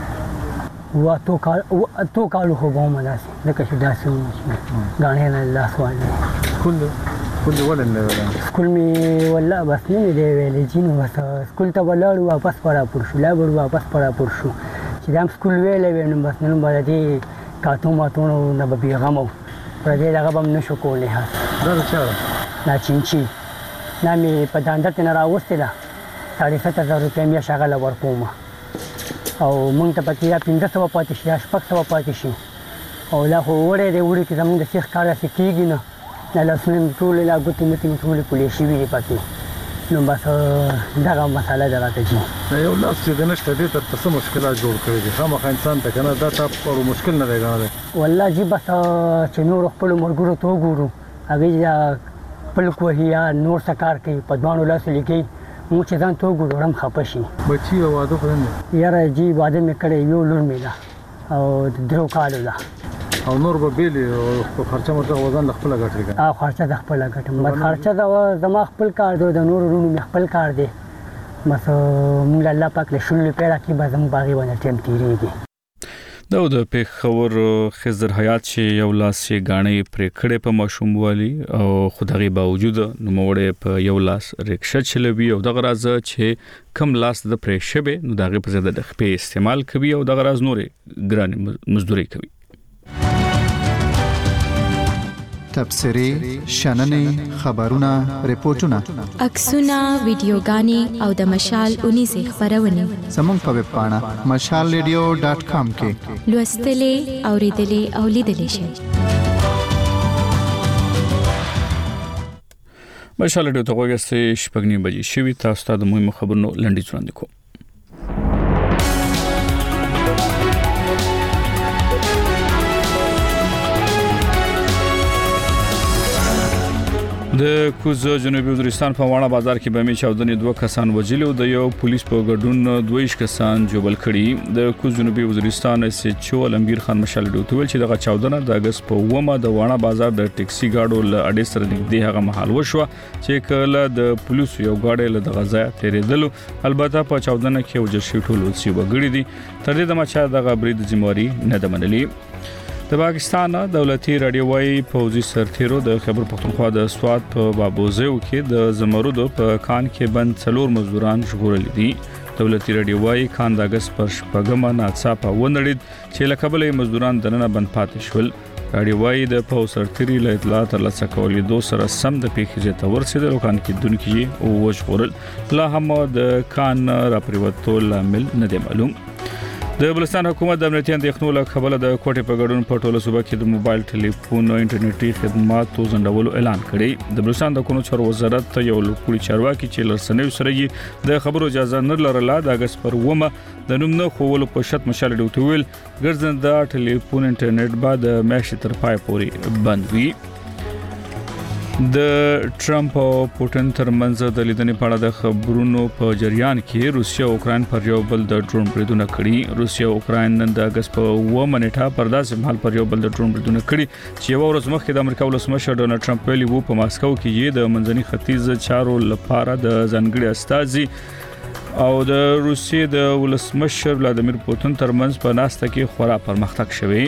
تو کالو خو به هم داسې ځکه چې داسې غاڼې نه لاس والي. سکول ولې نه ویل؟ سکول مې والله بس نه مې دی ویلی جینو بس سکول ته ولاړو واپس په راپور شو لا به واپس په راپور شو چې دا هم سکول ویلی وی نو بس نن به د دې کاتو ماتونو نه به بېغمه و پر دې دغه به هم نه شو کولی. دا د چا ده؟ دا چینچي دا مې په دانده ترې نه راوستې ده 7,500 روپۍ میاشت هغه له ورکوم او مونږ ته پکې یا 1500 پاتې شي یا 600 پاتې شي او لا خو وړی دی وړي کې زمونږ د سیخ کار داسې کېږي نه دا لاسونه مې ټولې لا ګوتې متې مې ټولې پولې شوي دي پکې نو بس دغه مسله ده راته جي. یو لاس چې د نشته دې ته څه مشکلات جوړ کړي دي خامخا انسان ته که نه دا تا په مشکل نه دی ګڼلی؟ والله جي بس چې نورو خپلو ملګرو ته وګورو هغوی پلک وهي یا نور څه کار کوي په دواړو لاسو لیکي مونږ چې ځان ته وګورو هم خفه شي. بچي او واده خو نه دی؟ یاره جي واده مې کړی یو لور مې ده او د 3 کالو ده او نور به بیل او خرچه مرته وزن خپل غټي او خرچه د خپل غټم بس خرچه د زما خپل کار دی د نور ورونو خپل کار دی بس موږ الله پاک له شنو پیدا کی به زموږ باغی باندې ټیم تیریږي د پیښور خضر حیات چې یو لاس یې غاڼې پرې کړې په ماشوم والی او خدای باوجود نو موړې په یو لاس رکشا چلوي او دغه راز چې کم لاس د پرې شبه نو دغه په زړه د خپې استعمال کوي او دغه راز نورې ګران مزدوري کوي تبصري شننې خبرونه ریپورتونه عکسونه ویډیوګانې او د مشال 19 خبرونه زموږ په ویب پاڼه mashalradio.com کې لوستلې اوریدلې او لیدلې شئ مشال ډیو ته وګورئ شپږنی بجې شوي تاسو ته د مهمو خبرونو لنډیز وړاندې کوم د کوز جنوبي وزیرستان په واڼه بازار کې بمې چاودنې 2 کسان وژلي او د یو پولیس په ګډون 22 کسان جوبل کړي د کوز جنوبي وزیرستان اس ایچ او علمگیر خان مشال ډوتول چې دغه چاودنه د اگست په 9 د واڼه بازار د ټیکسي گاډو له اډې سره نږدې هغه محل وشو چې کله د پولیس یو گاډي له دغه ځای تیرېدل البته په چاودنه کې وجل شوی ټول وسی وګړي دي تر دې د مچا دغه برید ذمہواری نه ده منلي د پاکستان دولتي رادیوي پوزي سرتیرو د خیبر پختونخوا د سواد په بابوزیو کې د زمرد په کان کې بند څلور مزدوران ژغورل دي دولتي رادیوي کان د اگست پر شپږم ناڅاپه ونړید چې لکبلې مزدوران دننه بند پاتې شول رادیوي د پوزي سرتیري له اطلاعات ترلاسه کولې دوه سره سم د پیښې ته ورسېدل او کان کې دونکي او وژغورل لا هم د کان را پریوتول عامل نه دی معلوم د بلوچستان حکومت د امنیتي اندېښنو له کبله د کوټې په ګډون په ټوله صوبه کې د موبایل ټلیفون او انټرنیټي خدماتو ځنډولو اعلان کړی د بلوچستان د قانون چارو وزارت یو لوکړي چارواکي چې لرسنوي سره د خبرو اجازه نه لرله د اگست پر 9 د نوم نه خوولو په شرط مشال ډوټویل ګرځنده ټلیفون انټرنیټ بعد میاشتې تر پای پورې بند وي د ټرمپ او پوتین ترمنځ د لیدنې په اړه د خبرونو په جریان کې روسیا او اوکراین پر یو بل د ډرون بریدونه کړي روسیا او اوکراین نن د اگست په 9 نیټه پر داسې مهال پر یو بل د ډرون بریدونه کړي چې یو ورځ مخکې د امریکا ولسمشر ډونالد ټرمپ ویلي وو په ماسکو کې یې د منځني ختیځ چارو لپاره د ځانګړي استازي او د روسیې د ولسمشر ولادمیر پوتین ترمنځ په ناسته کې خورا پرمختګ شوی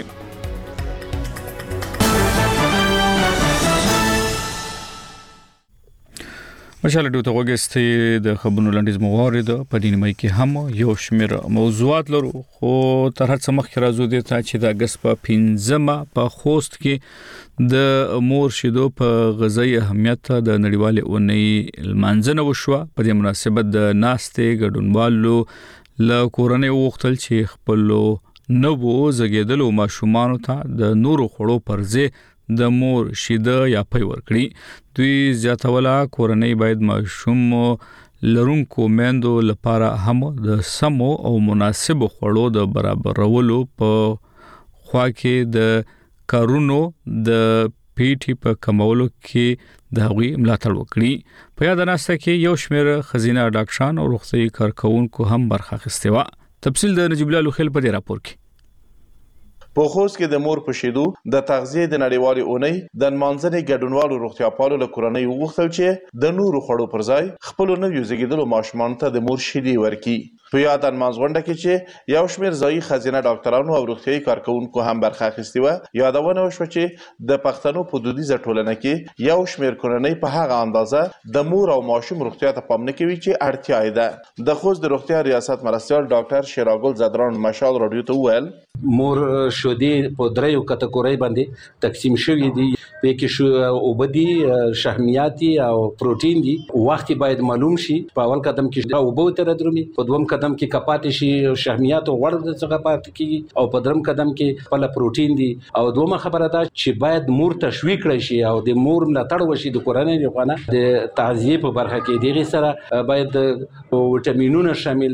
مشال ډیو ته وګورئ د خبرونو لنډیز موارد په دې نیمه کې هم یو شمېر موضوعات لرو خو تر هڅه مخکې راځو د ته چې د اگست په 15 په خوست کې د مور شیدو په غذایی اهمیت د نړیوال اونۍ لمانځنه وشوه په دې مناسبت د ناستې ګډونوالو له کورنۍ وغوښتل چې خپل نوو زګیدلو ماشومان ته د نورو خړو پرځې د مور شیده یا پي ورکړي دوی زیاتوله کورنۍ باید ماشوم لرونکو میندو لپاره هم د سمو او مناسب خوړو د برابرولو په خوا کې د کارونو د پیټي په کمولو کې د هغوی ملاتړ وکړي په یاد ناسته کې یو شمېر خزینه ډاکټران او روغتي کارکونکو هم برخه اخیستې و تفصیل د نجیب الله لوخیل په دې راپور کې په خوست کې د مور په شیدو د تغذیه د نړیوالې اونۍ د منځنۍ ګډونوالو روغتیاپالو له کورنۍ وغوښتل چې د نورو خړو پر ځای خپل نویو زیږیدلو ماشومانو ته د مور شیدې ورکړي په یاد انمازغونډه کې چې یو شمېر ځایي خزینه ډاکټرانو او روغتیايي کارکونکو هم برخه اخیستې وه یادونه وشوه چې د پښتنو په دودیزه ټولنه کې یو شمېر کورنۍ په هغه اندازه د مور او ماشوم روغتیا ته پام نه کوي چې اړتیا یې ده د خوست د روغتیا ریاست مرستیال ډاکټر شیراګل زدران مشال رادیو ته وویل مور شودې په دریو کټګورۍ باندې تقسیم شوی دي په کې شو اوبدي شحمیاتي او پروتین دي وخت باید معلوم شي په اول قدم کې اوبو تر درومي په دوم قدم کې کپات شي شحمیات او ورد څخه پات کیږي او په درم قدم کې خپل پروتین دي او دومره خبره ده چې باید مور تشویق کړي شي او د مور ملاتړ وشي د کورنۍ لپاره د تغذیه په برخه کې دغه سره باید وټامینونه شامل شي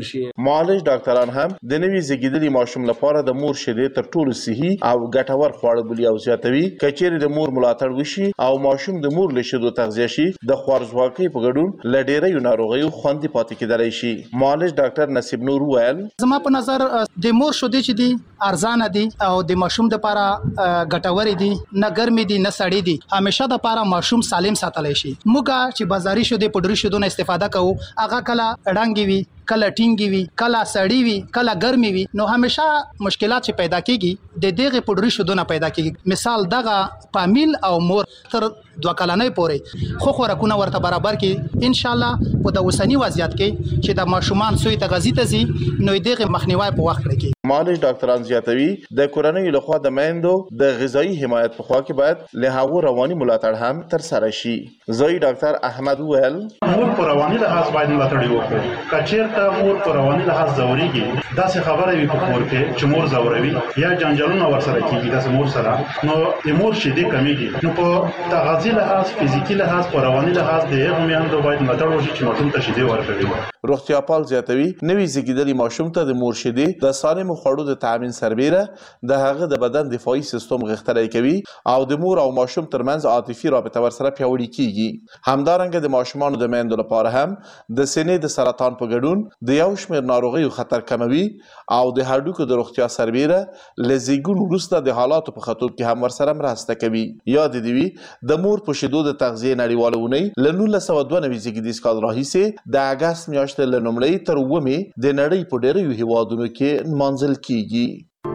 معالج ډاکټران هم د نوي زیږیدلي ماشوم لپاره د مور شیدې تر ټولو صحي او ګټور خواړه بولي او زیاتوي کچېرې د مور ملاتړ وشي او ماشوم د مور له شیدو تغذیه شي د خوارځواکۍ په ګډون له ډېرو ناروغیو خوندي پاتې کېدلی شي. معالج ډاکټر نصیب نور وویل زما په نظر د مور شیدې چې دي ارزانه دي او د ماشوم لپاره ګټورې دي، نه ګرمې دي نه سړې دي، همیشه د لپاره ماشوم سالم ساتلی شي. موږ چې بازاري شیدې پوډري شیدو نه استفاده کوو هغه کله ډنګې وي، کله ټینګې وي، کله سړې وي، کله ګرمې وي، نو همیشه مشکلات چې پیدا کیږي د دغه پوډري شیدو نه پیدا کیږي. مثال دغه فامیل او مور تر 2 کلنۍ پورې خو خوراکونه ورته برابر کړي ان شاء الله په د اوسنی وضعیت کې چې د ماشومان سوی تغذیه تزي نو دغه مخنیوي په وخت کې. معالج ډاکټران زیاتوي د کورنۍ لخوا د میندو د غذایی حمایت په خوا کې باید له هغو رواني ملاتړ هم تر سره شي. ځای ډاکټر احمد وویل مور په رواني لحاظ باید ملاتړ وکړي. کچېرته مور په رواني لحاظ ځوريږي داسې خبره وي په کور کې چې مور ځوروي یا جنجالونه ورسره کیږي داسې مور سره، نو د مور شیدې کمیږي. نو په تغذیه لحاظ، فزیکی لحاظ، په رواني لحاظ د هغو میندو باید ملاتړ وشي چې ماشوم ته شیدې ورکوي. روغتیا پال زیاتوي نوي زیږیدلي ماشوم ته د مور شیدې د سالمو خوړو د تامین سربیره د هغه د بدن دفاعي سیستم غښتلی کوي او د مور او ماشوم ترمنځ عاطفي رابطه ورسره پیاوړې کیږي. همدارنګه د ماشومانو د میندو لپاره هم د سینې د سرطان په ګډون د یو شمېر ناروغیو خطر کموي او د هډوکو د روغتیا سربیره له زیږون وروسته د حالاتو په ښه توب کې هم ورسره مرسته کوي. یاد دې وي د مور په شیدو د تغذیې نړیواله اونۍ له 1992 زیږدیز کال راهیسې د اګست میاشتې له لومړۍ تر 9 د نړۍ په ډېرو هیوادونو کې نمانځل کیږي.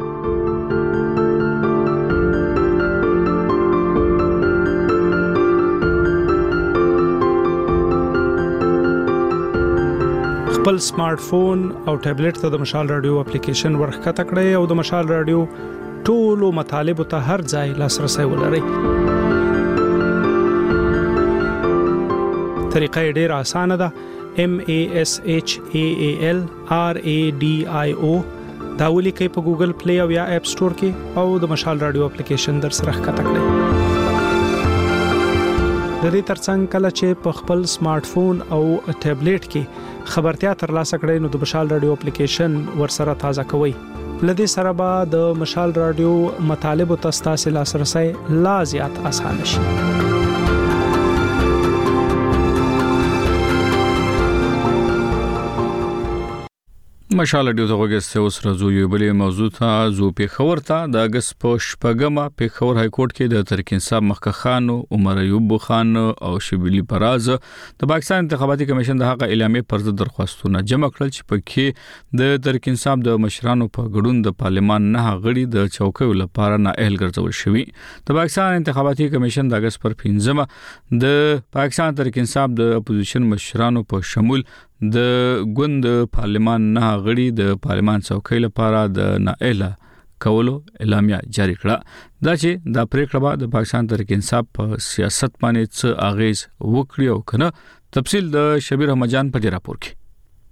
خپل سمارټ فون او ټابلیټ ته د مشال رادیو اپلیکیشن ورخکته کړئ او د مشال رادیو ټولو مطالب ته هر ځای لاسرسي ولرئ. طریقه ډېره اسانه ده. MASHAAL RADIO دا ولیکئ په ګوګل پلی او یا اپ سٹور کې او د مشال رادیو اپلیکیشن در سره ښکته کړئ. د دې ترڅنګ کله چې په خپل سمارټ فون او ټابلیټ کې خبرتیا ترلاسه کړئ نو د مشال رادیو اپلیکیشن ور سره تازه کوئ. لدې سره به د مشال رادیو مطالب او تاسو لاسرسي لا زیات اسانه شي. مشال رادیو ته وګورئ اوس راځو یو بلې موضوع ته زو پیښور ته د اگست په شپږمه پیښور های کورټ کې د ترک انصاف مخکښ خان عمر ایوب خان او شبلی پراز د پاکستان انتخاباتي کمیشن د هغه اعلامیه پر ضد درخواستونه جمع کړل چې پکې د ترک انصاف د مشرانو په ګډون د پارلمان نه غړي د چوکیو لپاره نااهل ګرځول شوی. د پاکستان انتخاباتي کمیشن د اگست پر 15مه د پاکستان ترک انصاف د اپوزیشن مشرانو په شمول د ګوند پارلمان نه غړي د پارلمان څوکۍ لپاره د نااهله کولو اعلامیه جاری کړه. دا چې د پریکړه د پاکستان ترک انصاف په سیاست باندې څه اغیز وکړي او کنه تفصیل د شبیر احمد جان په راپور کې.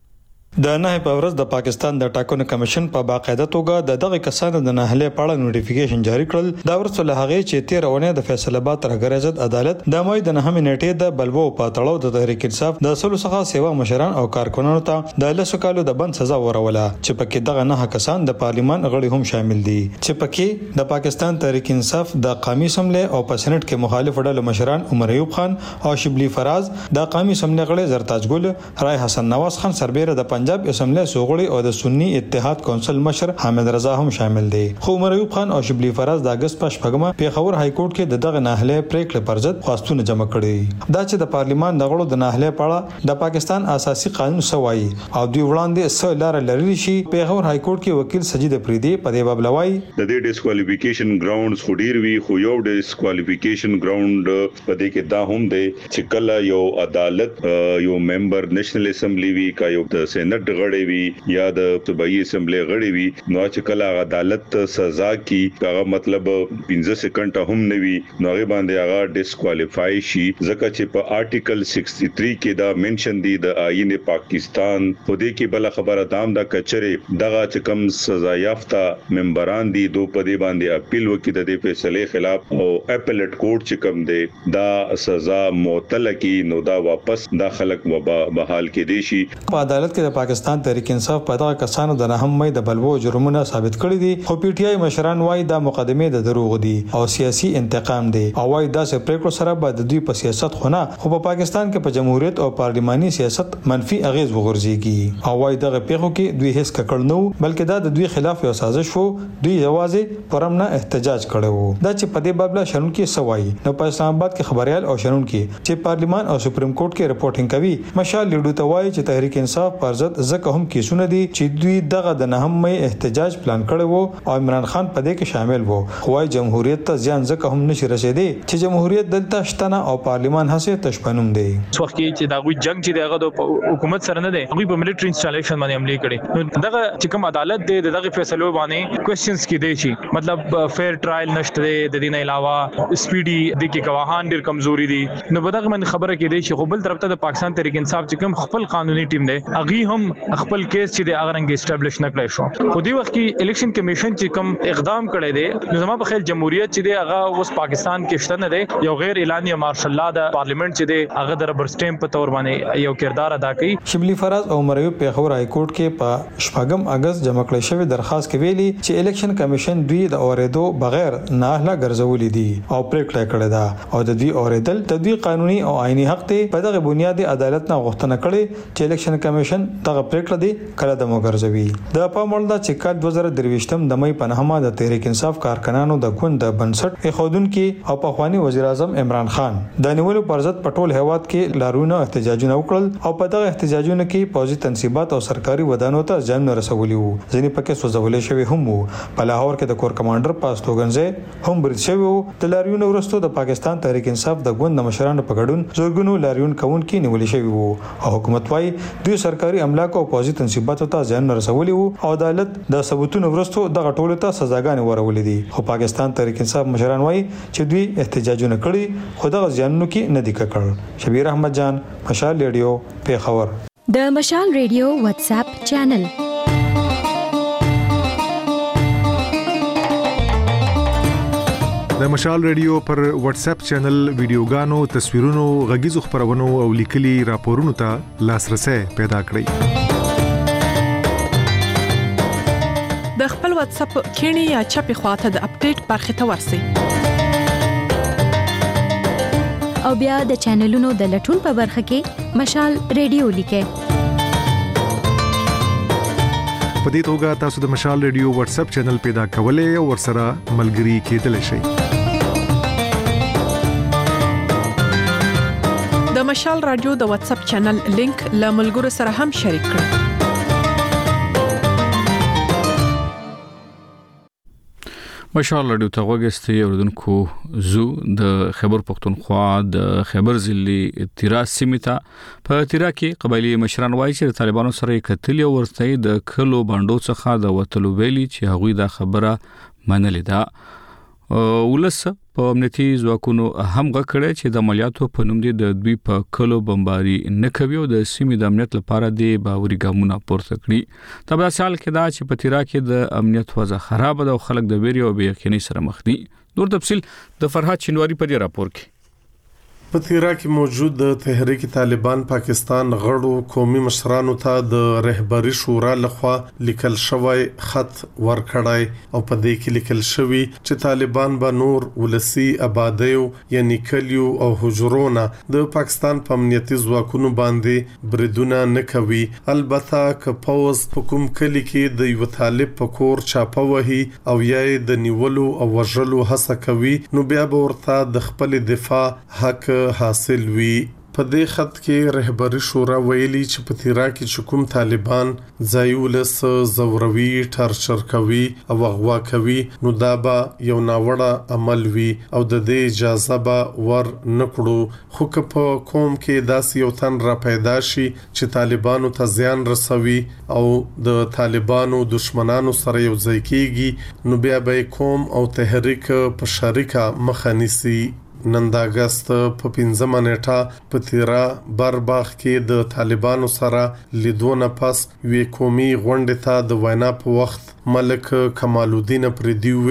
د نه په ورځ د پاکستان د ټاکنو کمیشن په باقاعده توګه دغه کسانو د نهله پاړه نوټیفیکیشن جاری کړل. دا ورسره له هغه چې 13 ونه د فیصله آباد تر غرض عدالت د مې د نهمه نیټه د بلبو په تړاو د تحریک انصاف د اصل څخه سیوا مشران او کارکونانو ته د لسو کالو د بند سزا وروله چې پکې دغه نه کسان د پارلیمان غړي هم شامل دي چې پکې د پاکستان تحریک انصاف د قومي سملې او په سېنات کې مخالف ډلو مشران عمر ایوب خان او شبلی فراز، د قومي سملې غړي زرتاج ګل، رای حسن نواز خان سربېره د پنجاب اسمبلی سوغړي او د سنی اتحاد کونسل مشر حامد رضا هم شامل دي. خو عمر ایوب خان او شبلی فراز د اگست په شپږمه پیښور های کورټ کې دغه ناهله پریکړه پر ضد خواستونه جمع کړي. دا چې د پارلیمان د غړو د ناهله پاړه د پاکستان اساسي قانون سوای او دوی وړاندې سه لار لري شي. پیښور های کورټ کې وکیل سجید پریدي په دې باب لوي د دې ډیسکوالیفیکیشن ګراوندز خو ډیر وی خو یو ډیسکوالیفیکیشن ګراوند په دې کې دا هم دی چې کله یو عدالت یو ممبر نېشنل اسمبلی وی کا یو د سېنات غړي وی یا د صوبایي اسمبلی غړي وي نو چې کله عدالت سزا کی هغه مطلب 15 سکند هم نه وي نو هغه باندې هغه ډیسکوالیفای شي ځکه چې په آرټیکل 63 کې دا منشن دی د آئین پاکستان په دې کې بل خبره دام دا کچره دغه چې کم سزا یافته ممبران دي دو په دې باندې اپیل وکړي د دې فیصله خلاف او اپیلیټ کورټ چې کم دی دا سزا معطل کی نو دا واپس دا خلق بحال کې دي شي. په عدالت کې د پاکستان تحریک انصاف په دغه کسانو د نهم مې د بلوو جرمونه ثابت کړي دي، خو پی ټی آی مشران وايي دا مقدمه د دروغ دي او سیاسي انتقام دی او وايي دا چې پریکړو سره به د دوی په سیاست خونه خو په پاکستان کې په جمهوریت او پارلماني سیاست منفي اغیز وغورځيږي او وايي دغه پیښو کې دوی هیڅ ککړ نه بلکې دا د دوی خلاف یو سازش وو، دوی یوازې پرمنه احتجاج کړو. دا چې په دې بابله شنن کې سوای نو په اسلام آباد کې خبريال او شنن کې چې پارلمان او سپریم کورټ کې رپورټینګ کوي مشال لیډو ته وایي چې تحریک انصاف پر ضد زکه هم کیسونه دي چې دوی دغه د نهم مې احتجاج پلان کړی وو او عمران خان په دې کې شامل وو، خو وايي جمهوریت ته ځان زکه هم نشي رسیدي چې جمهوریت دلته شتنه او پارلمان هڅه تشپنوم دی. څوک چې دا غوي جنگ چې دغه د حکومت سره نه دی، غوي په ملټری انسټالیشن باندې عملي کړي نو دغه چې کوم عدالت دی دغه فیصلو باندې کوېسچنز کې دی شي، مطلب فیر ټرایل نشته د دې نه علاوه سپیډي د کې گواهان ډیر کمزوري دي نو بدغه من خبره کې دی چې خپل طرف ته د پاکستان تحریک انصاف چې کوم خپل قانوني ټیم دی اغي هم خپل کیس چې د اغرنګ اسټابلیش نه کړی شو. خو دی وخت کې الیکشن کمیشن چې کوم اقدام کړی دی نو زما په خیال جمهوریت چې دی هغه اوس پاکستان کې شته نه دی، یو غیر اعلاني مارشل لا د پارلیمنت چې دی هغه د ربر سټیمپ په تور باندې یو کردار ادا کوي. شبلی فراز او مریو پیښور های کورټ کې په شپږم اگست جمع کړی شوی درخواست کې ویلي چې الیکشن کمیشن دوی د اوریدو بغیر ناهله ګرځولې دي او پریکړه کړې ده او د دوی اوریدل د دوی قانوني او آئینی حق ته په دغه بنیادی عدالت نه غوښتنه کړې چې الیکشن کمیشن دغه پریکړه دی کله د موګرځوي. د پاموړ د چکال 2023 د مې په نهمه د تحریک انصاف کارکنانو د ګوند د بنسټ خودونکو او په خواني وزیر اعظم عمران خان د نیولو پر ضد پټول هواد کې لارونه احتجاجونه وکړل او په دغه احتجاجونو کې پوځي تنصیبات او سرکاري ودانو ته ځان رسولي وو، ځینې پکې سوځولې شوی هم وو. په لاهور کې د کور کمانډر پاستوګنځه هم برید شوی وو. د لاریون ورستو د پاکستان تحریک انصاف د ګوند مشرانو په ګډون زورګونو لاریون کوونکي نیولې شوی وو او حکومت وايي دوی سرکاري املاک او پوځي تنصیباتو ته ځان رسولي وو او عدالت د ثبوتونو ورستو دغه ټولو ته سزاګانې ورولې دي. خو پاکستان تحریک انصاف مشران وايي چې دوی احتجاجونه کړي خو دغه ځانونو کې نه دي کړل. شبیر احمد جان، مشال ریډیو، پیښور. د مشال ریډیو واتس اپ چینل د مشال ریډیو پر واتس اپ چینل ویډیوګانو، تصویرونو، غږیزو خبرونو او لیکلي راپورونو ته لاسرسي پیدا کړئ. د خپل واتس اپ کینی یا چپی خواته د اپډیټ برخه ته ورسئ او بیا د چینلونو د لټون په برخه کې مشال ریډیو لیکئ. په دې توګه تاسو د مشال ریډیو واتس اپ چینل پیدا کولای او ورسره ملګري کېدلی شئ. د مشال رادیو د واتس اپ چینل لینک له ملګرو سره هم شریک کړئ. مشال رادیو ته وګورئ اوردونکو زو د خیبر پختونخوا د خیبر ضلع تیراس سیمه په تیرا کې قبایلی مشران وایي چې طالبانو سره کتل او ورته د کلو باندو څخه د وتلو ویلي چې هغوی دا خبره منلې ده. ولس په امنیتي ځواکونو هم غکړه چې د عملیاتو په نوم د دوی په کلو بمباري نه کوي او د سیمې د امنیت لپاره د باوري ګامونه پورته کړي. تبه سال کې دا چې په تیرا کې د امنیت وضع خراب ده او خلک د ویری او بې یقیني سره مخ دي. نور تفصيل د فرحات شینواری په دې راپور کې. په تیرا کې موجود د تحریک طالبان پاکستان غړو قومي مشرانو ته د رهبری شورا لخوا لیکل شوی خط ورکړای او په دې کې لیکل شوی چې طالبان به نور ولسی آبادیو یعنی کلیو او حجرونه د پاکستان په امنیتي ځواکونو باندې بریدونه نه کوي. البته که پوز حکومت کلی کې د یو طالب په کور چاپه وهي او یې د نیولو او وژلو هڅه کوي نو بیا به ورته د خپل دفاع حق حاصل وي. په دې خط کې رهبری شورا ویلي چې په تیرا کې کوم طالبان ځایولس زوروي ټارچر کوي او غوا کوي نو دا به یو ناوړه عمل وي او د دې اجازه به ور نکړو. خو که په قوم کې داسې یو تن را پیدا شي چې طالبانو ته زیان رسوي او د طالبانو دشمنانو سره یو ځای کیږي نو بیا به قوم او تحریک په شریکه مخه نیسي. نن د اگست په 15 نیټه په تیرا برباغ کې د طالبانو سره لیدونه پس وی قومي غونډه ته د وینا په وخت ملک کمال الدین پردی ویل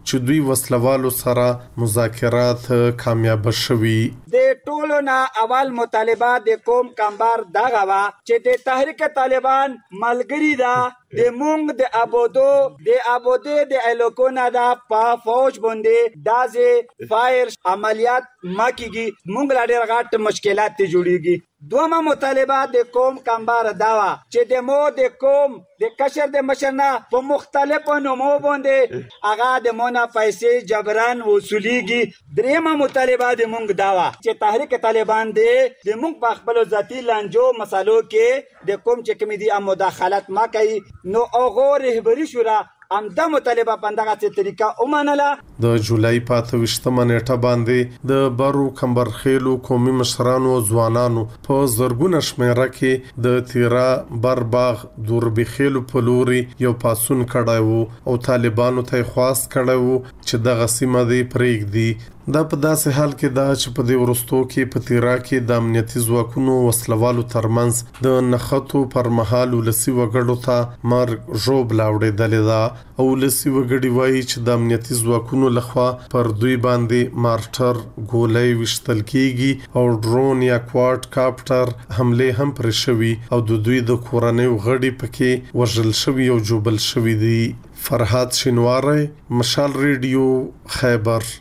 چې دوی وسلوالو سره مذاکرات کامیاب شوي. د ټولو نه اول مطالبه د قوم کمبار دغه وا چې د تحریک طالبان ملګری ده د مونږ د ابودو د الکونا دا په فوج باندې دازه فایر عملیات مکیږي مونږ لا ډیر غټ مشکلات جوړیږي. دوما مطالبه د قوم کمبار داوا چې د مو د قوم د کشر د مشرنا په مختلفو نومو باندې هغه د مونږه پیسې جبران وصولیږي. دریمه مطالبه د مونږ داوا چې تحریک طالبان د مونږ په خپل ذاتی لانجو مسالو کې د قوم چې کوم دي مداخلت ما کوي نو هغه رهبری شورا امدا مطالبه پندغه طریقه اومنله. د جولای په 28مه نیټه باندې د بارو کمبرخیلو قومي مشرانو ځوانانو په زرګونه شمیره کې د تیرا برباغ دوربخیلو په لوري یو پاسون کړای وو او طالبانو ته خواست کړای وو چې د غسیمه دی پرېږدي. دا په داسې حال کې دا چې په دې ورستو کې په تیرا کې د امنیتي ځواکونو وسلوالو ترمنځ د نخښتو پر مهال ولسی وګړو ته مرګ ژوب لاوړېدلې ده او ولسی وګړي وایي چې د امنیتي ځواکونو لخوا پر دوی باندې مارټر ګولۍ وشتل کیږي او ډرون یا کوارډ کاپټر حمله هم پر شوي او د دوی د کورنۍ غړي پکې وژل شوي او جوبل شوي دي. فرحات شینواری، مشال ریډیو، خیبر.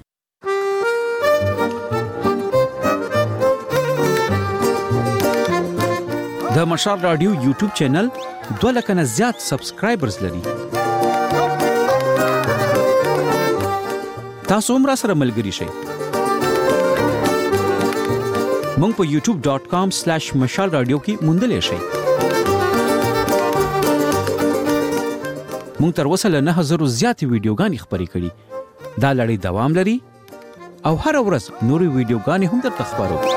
د مشال رادیو یوټیوب چینل 2 لک نه زیات سبسکرایبرز لري. تاسو هم سره ملګری شئ. مونږ په youtube.com/mashalradio کې موندلې شئ. مونږ تر اوسه له 9000 زیات ویډیوګانې خپرې کړي. دا لړۍ دوام لري او هر ورځ نوري ویډیوګانې هم درته خبرو.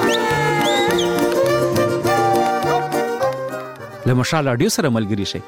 له مشال رادیو سره ملګری شئ.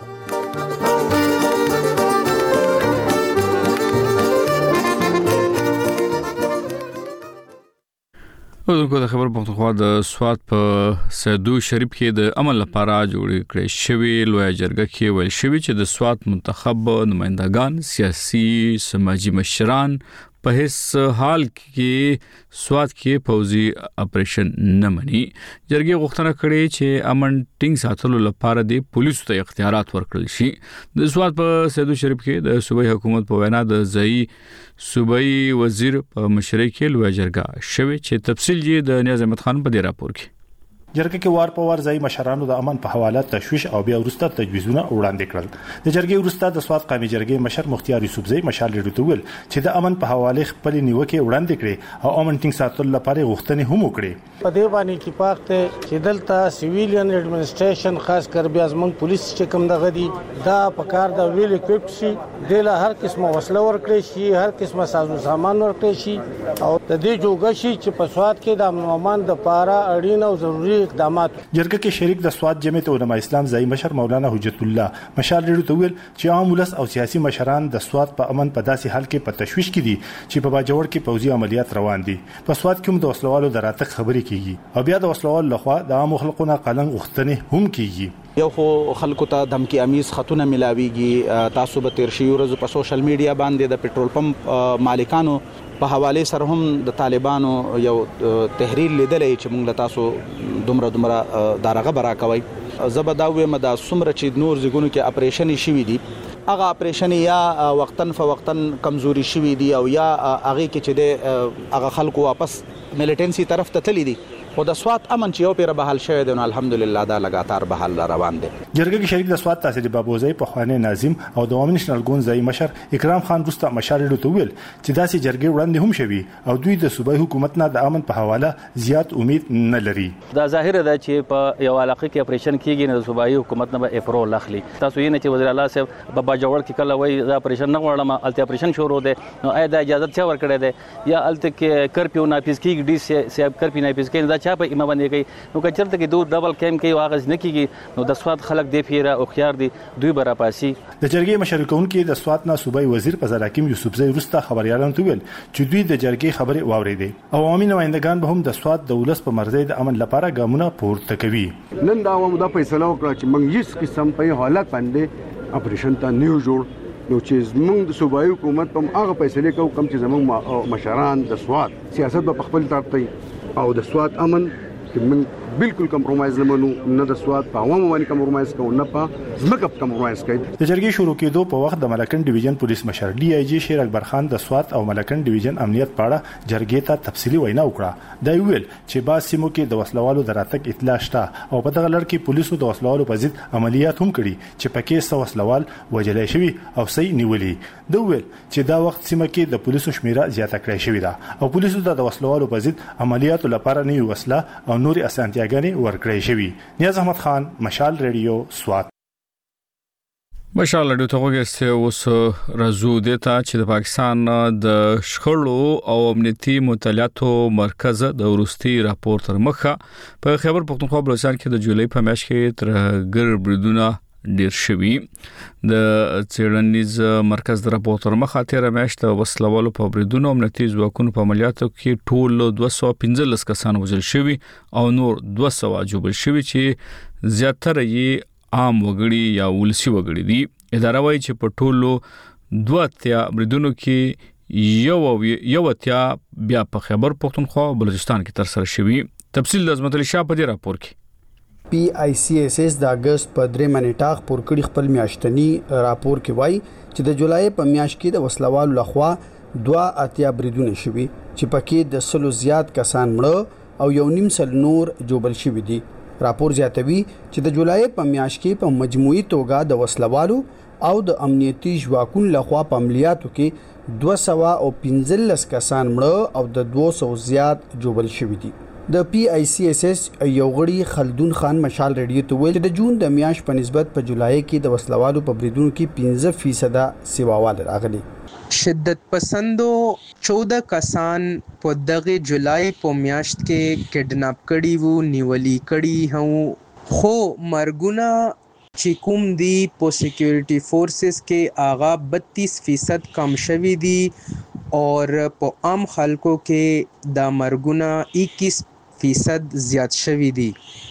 ورته د خبر پښتونخوا د سواد په سیدو شریف کې د عمل لپاره جوړ کړی شوی لوی جرګه کې ویل شوی چې د سواد منتخب نمائندگان سیاسي سماجی مشران په هیڅ حال کې سواد کې فوزي اپریشن نه مني. جرګې غوښتنه کړې چې امن ټینګ ساتلو لپاره د پولیسو ته اختیارات ورکړل شي. د سواد په سیدو شریف کې د صوبایي حکومت په وینا د ځای صوبایي وزیر په مشرۍ کې لوی جرګه شوی چې تفصیل یې د نیاز احمد خان په دې راپور کې. جرګه کې وار په وار ځای مشرانو د امن په حواله تشویش او بیا ورسته تجویزونه وړاندې کړل. د جرګې ورسته د سواد قومي جرګې مشر مختیار یوسفزئی مشال ریډیو ته ویل چې د امن په حواله خپل نیوکه وړاندې کړي او امن ټینګ ساتلو لپاره غوښتنې هم وکړي. په دې باندې اتفاق ته چې دلته سیویلین ایڈمنسټریشن خاص کر بیا زمونږ پولیس چې کوم دغه دي دا په کار د ویل اکوپډ شي د هر قسمه وسله ورکړي شي هر قسمه سازو سامان ورکړي شي او د دې جوګه شي چې په سواد کې د امن امان د لپاره اړین او ضروري اقدامات. جرګه کې شریک د سواد جمعیت علماء اسلام ځای مشر مولانا حجت الله مشال ریډیو ته ویل چې عام ولس او سیاسي مشران د سواد په امن په داسې حال کې په تشویش کې دي چې په باجوړ کې پوځي عملیات روان دي. په سواد کې هم د وسلوالو د راتګ خبرې کیږي او بیا د وسلوالو لخوا د عام خلکو نه قلنګ غوښتنې هم کیږي. یو خو خلکو ته دمکی امیز خطونه ملاويږي. تاسو به تیر شي ورځ په سوشل میډیا باندې د پېټرول پمپ مالکانو په حواله سره هم د طالبانو یو تحریل لیدلې چې موږ له تاسو دومره دارغه برا کوي. زبداوي مدا سمره چې نور زګونو کې اپریشن شي دي هغه اپریشن یا وقتن فوقتن کمزوري شوي دي او یا هغه کې چې د هغه خلکو واپس ملیټنسي طرف ته تللی دي. او د سواد امن چې یو پیر بحال شوی دی نو الحمدلله دا لګاتار بحال روان دي. جرګه کې شریک د سواد تحصیل بابوزی په خوانه ناظم او د عوامي نشنل ګوند ځای مشر اکرام خان رستا مشارلو ته ویل چې داسې جرګې وړاندې هم شوي او دوی د صوبایي حکومت نه د امن په حواله زیات امید نه لري. دا ظاهر ده چې په یو علاقه کې اپریشن کیږي نو صوبایي حکومت نه به اپرول اخلي. تاسو یې نه چې وزیر اعلی صاحب بابا جوړ کې کله وایي دا اپریشن نه غواړم الته اپریشن شروع ده نو آیا دا اجازه چا ورکړه ده یا الته کې کرپیو نافذ کیږي ډي صاحب کرپیو نافذ کړي دا چا په ایمه باندې کوي نو کچرته کې دوه ډبل کیم کوي واغز نه کیږي نو د سواد خلک دی پیره او خيار دي دوی برا پاسي. د جرګې مشرکون کې د سواد نه صوبایي وزیر فضل حکیم یوسفزئی رستا خبريالان ته ویل چې دوی د جرګې خبرې واورېدې او عوامي نمائندگان به هم د سواد د ولس په مرزي د امن لپاره ګامونه پورته کوي. نن دا عوامو د فیصله وکړه چې موږ هیڅ قسم په حالت باندې اپریشن ته نیو جوړ نو چې زمونږ د صوبایي حکومت په هغه فیصله کوي کوم چې زمونږ مشران د سواد سیاست په خپل ترتي او د سواد امن من بالکل کمپرمایز نه منو نه د سواد په عوامو باندې کمپرمایز کوو نه په ځمکه کمپرمایز کوي. د جرګې شروع کېدو په وخت د ملکن ډیویژن پولیس مشر ډي آی جی شیر اکبر خان د سواد او ملکن ډیویژن امنیت په اړه جرګې ته تفصیلي وینا وکړه. دا ویل چې با سیمو کې د وسلوالو د راتګ اطلاع شته او په دغه لړ کې پولیسو د وسلوالو په ضد عملیات هم کړي چې پکې څو وسلوال وژلای شوی او صحیح نیولي. دا ویل چې دا وخت سیمه کې د پولیسو شمیره زیاته کړې شوې ده او پولیسو د وسلوالو په ضد عملیاتو لپاره نوې وسله او نوري اسانتیاګانې ورکړې شوی. نیاز احمد خان، مشال ریډیو، سوات. مشال ریډیو ته وګورئ اوس راځو دته چې د پاکستان د شخړو او امنیتي مطالعاتو مرکز د ورستي راپور تر مخه په خیبر پختونخوا بلوچستان کې د جولای په میاشت کې تر ګر بریدونه ډیر شوی. د چیرنیز مرکز د راپور تر مخه تیر میاشت وسلوالو په بریدونو امنیتي ځواکونو په عملیاتو کې ټول 215 کسان وژل شوی او نور 200 جوړل شوی چې زیاتره یې عام وګړي یا ولسی وګړي دي. اداره وايي چې په ټولو 2 بریدونو کې یو اتیا بیا په خیبر پختونخوا بلوچستان کې تر سره شوی. تفصیل د عظمت علي شاه په دې راپور کې. پی آی سی ایس ایس د اگست په 3 منټه خبر کړي خپل میاشتنی راپور کې وایي چې د جولای په میاشت کې د وسلوالو لخوا 2 بریدونه شوي چې پکې د 100 زیات کسان مړه او 1.5 نور جوړل شوي دي. راپور زیاتوي چې د جولای په میاشت کې په مجموعي توګه د وسلوالو او د امنیتي ځواکونو لخوا په عملیاتو کې 215 کسان مړه او د 200 زیات جوړل شوي دي. د پی آی سی ایس ایس یو غړي خلدون خان مشال ریډیو ته ویل چې د جون د میاشت په نسبت په جولای کې د وسلوالو په بریدونو کې 15% سیواوال راغلي. شدت پسندو 14 کسان په دغه جولای په میاشت کې کډناپ کړي وو، نیولي کړي هو، خو مرګونه چې کوم دی په سکیورټي فورسز کې آغا 32% کم شوي دي اور په عام خلکو کې دا مرګونه 21% زیات شوي دي.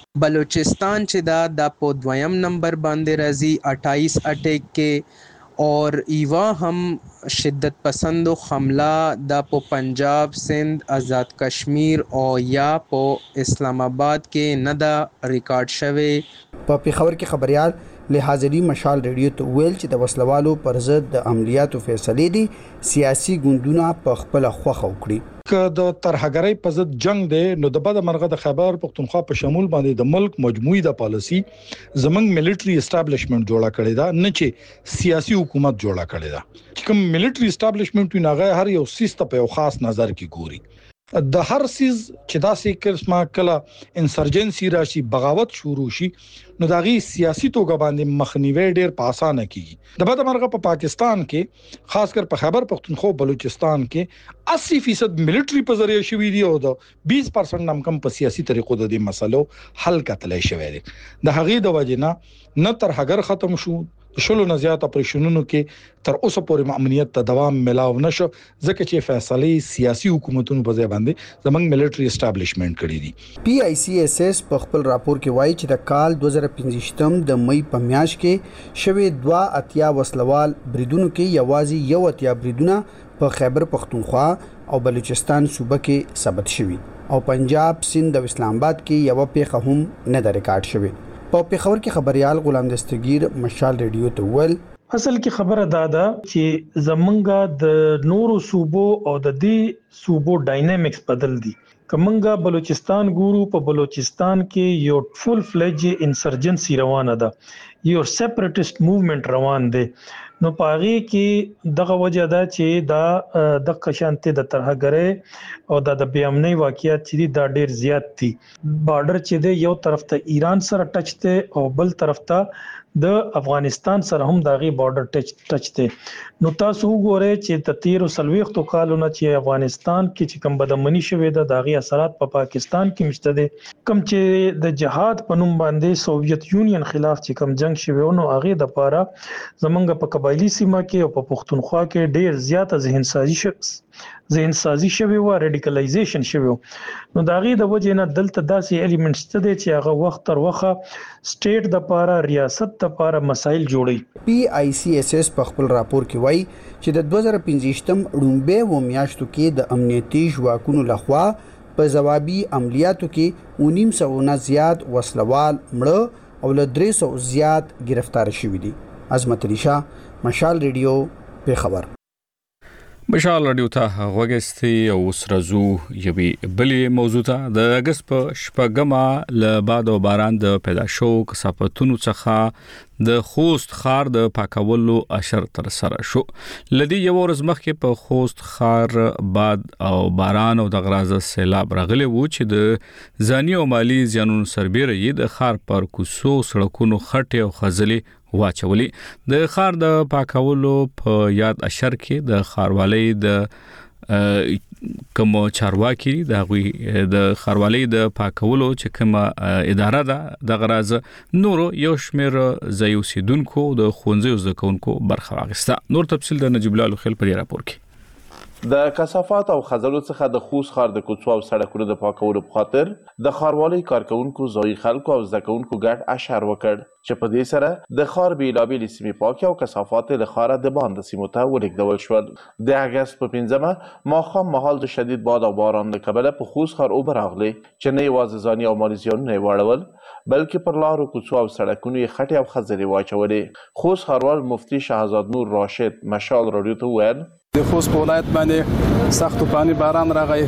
بلوچستان چې دا په 2م نمبر باندې راځي 28 اٹیک کې اور ایوا هم شدت پسندو حمله دا په پنجاب، سندھ، آزاد کشمیر او یا په اسلام آباد کې نه دا ریکارډ شوی. په پیښور کې خبريال لحاظري مشال ریډیو ته ویل چې د وسلوالو پر ضد د عملیاتو فیصلې دي سیاسي ګوندونه په خپل خوخه وکړي. که د ترهګرۍ په ضد جنگ دی نو د بده مرغه د خیبر پختونخوا په شمول باندې د ملک مجموعي د پالیسی زمنګ ملټري اسټابلیشمنت جوړه کړی دا نه چې سیاسي حکومت جوړه کړی دا. چې کوم ملټري اسټابلیشمنت نه هر یو سیستم په یو خاص نظر کې ګوري. د هر سیز چې داسې قسمه کله انسرجنسي راشي، بغاوت شروع شي، نو داغي سیاسي توګه باندې مخنیوي ډیر په اسانه کیږي. د بده مرغه په پاکستان کې خاص کر په خیبر پختونخوا بلوچستان کې 80% ملټري په ذریعہ شوی دی او د 20% نم کم په سیاسي طریقو د دې مسلو حل کتلای شوی دی. د هغې د وجنه نه تر هغه ختم شو، شلو نه زیات اپریشنونو کې تر اوسه پورې امنیت ته دوام ملاو نشو ځکه چې فیصله سیاسي حکومتونو په ځای باندې زمنګ ملټري اسټابلیشمنت کړی دي. پی آی سی ایس ایس په خپل راپور کې وایي چې د کال 2015 د مې په میاشت کې شوی 2 وسلوال بریدونو کې یوازې 1 بریدونه په خیبر پختونخوا او بلوچستان صوبه کې ثبت شوي او پنجاب، سندھ او اسلام آباد کې یو پیښه هم نه د ریکارډ شوی. په پیښور کې خبريال غلام دستگیر مشال ریډیو ته ول اصل کې خبره دادا چې زمونږه د نورو صوبو او د دې صوبو ډاینامیکس بدل دي. کومنګا بلوچستان ګورو، په بلوچستان کې یو فول فلیج انسرجنسي روانه ده، یو سیپریټیست موومېنټ روان دی. نو پاغي کې دغه وجه ده چې دا د قشانته د ترهګرۍ او د بیامنۍ واقعیت چې دا ډیر زیات دي. بارډر چې دی یو طرف ته ایران سره ټچ دی او بل طرف ته د افغانستان سره هم دغه بارډر ټچ دی. نو تاسو وګورئ چې د 13 کالونو چې افغانستان کې چې کوم بدمنی شوې ده دغه اثرات په پاکستان کې مشته دي. کوم چې د جهاد په نوم باندې سوویت یونین خلاف چې کوم جنگ جنگ شوی نو هغه د پاره زمونږ په قبایلی سیمه کې او په پښتونخوا کې ډیر زیاته ذهن سازي شوی و ریډیکلایزیشن شوی نو دا غي د وجه نه دلته داسې الیمنټس ته دي چې هغه وخت تر وخه سټیټ د پاره ریاست د پاره مسایل جوړي پی آی سی ایس ایس په خپل راپور کې وایي چې د 2015م ړومبه و میاشتو کې د امنیتي ځواکونو لخوا په ځوابي عملیاتو کې 1900 نه زیات وسلوال مړه او له 300 زیات گرفتار شوي دي. عظمت علی شاه، مشال ریډیو، پیښور. مشال رادیو ته غوږستي او سرزو یوي بلې موضوع ته د اگست په شپږمه له باد او باران د پیدا شو کثافتونو څخه د خوست ښار د پاکولو اشر تر سره شو. لدی یو ورځ مخکې په خوست ښار باد او باران او د غرازه سیلاب راغلی وو چې د ځاني او مالی زیانونو سربېره یې د ښار پر کوڅو سړکونو خټې او خزلې واچولي. د ښار د پاکولو په یاد اشر کې د ښاروالۍ د کوم چارواکي د غوي د ښاروالۍ د پاکولو چې کوم اداره ده د غرازه نورو یو شمیر ځای اوسیدونکو د ښوونځي زده کوونکو برخه واخیسته. نور تفصیل د نجیب الله خیل په راپور کې. د کثافات او خزلو څخه د خوست ښار د کوڅو او سړکونو د پاکولو په خاطر د ښاروالۍ کارکونکو ځایي خلکو او زده کوونکو ګډ اشر وکړ چې په دې سره د ښار بیلابېلې سیمې پاکې او کثافات له ښاره د باندې سیمو ته ولېږدول شول. د اګست په 15مه ماښام مهال د شدید باد او باران له کبله په خوست ښار اوبه راغلې چې نه یوازې ځاني او مالي زیانونه یې واړول بلکې پر لارو کوڅو او سړکونو یې خټې او خزلې واچولې. خوست ښاروال مفتي شهزاد نور راشد مشال رادیو ته وویل د خوست په ولایت باندې سخت طوفاني باران راغی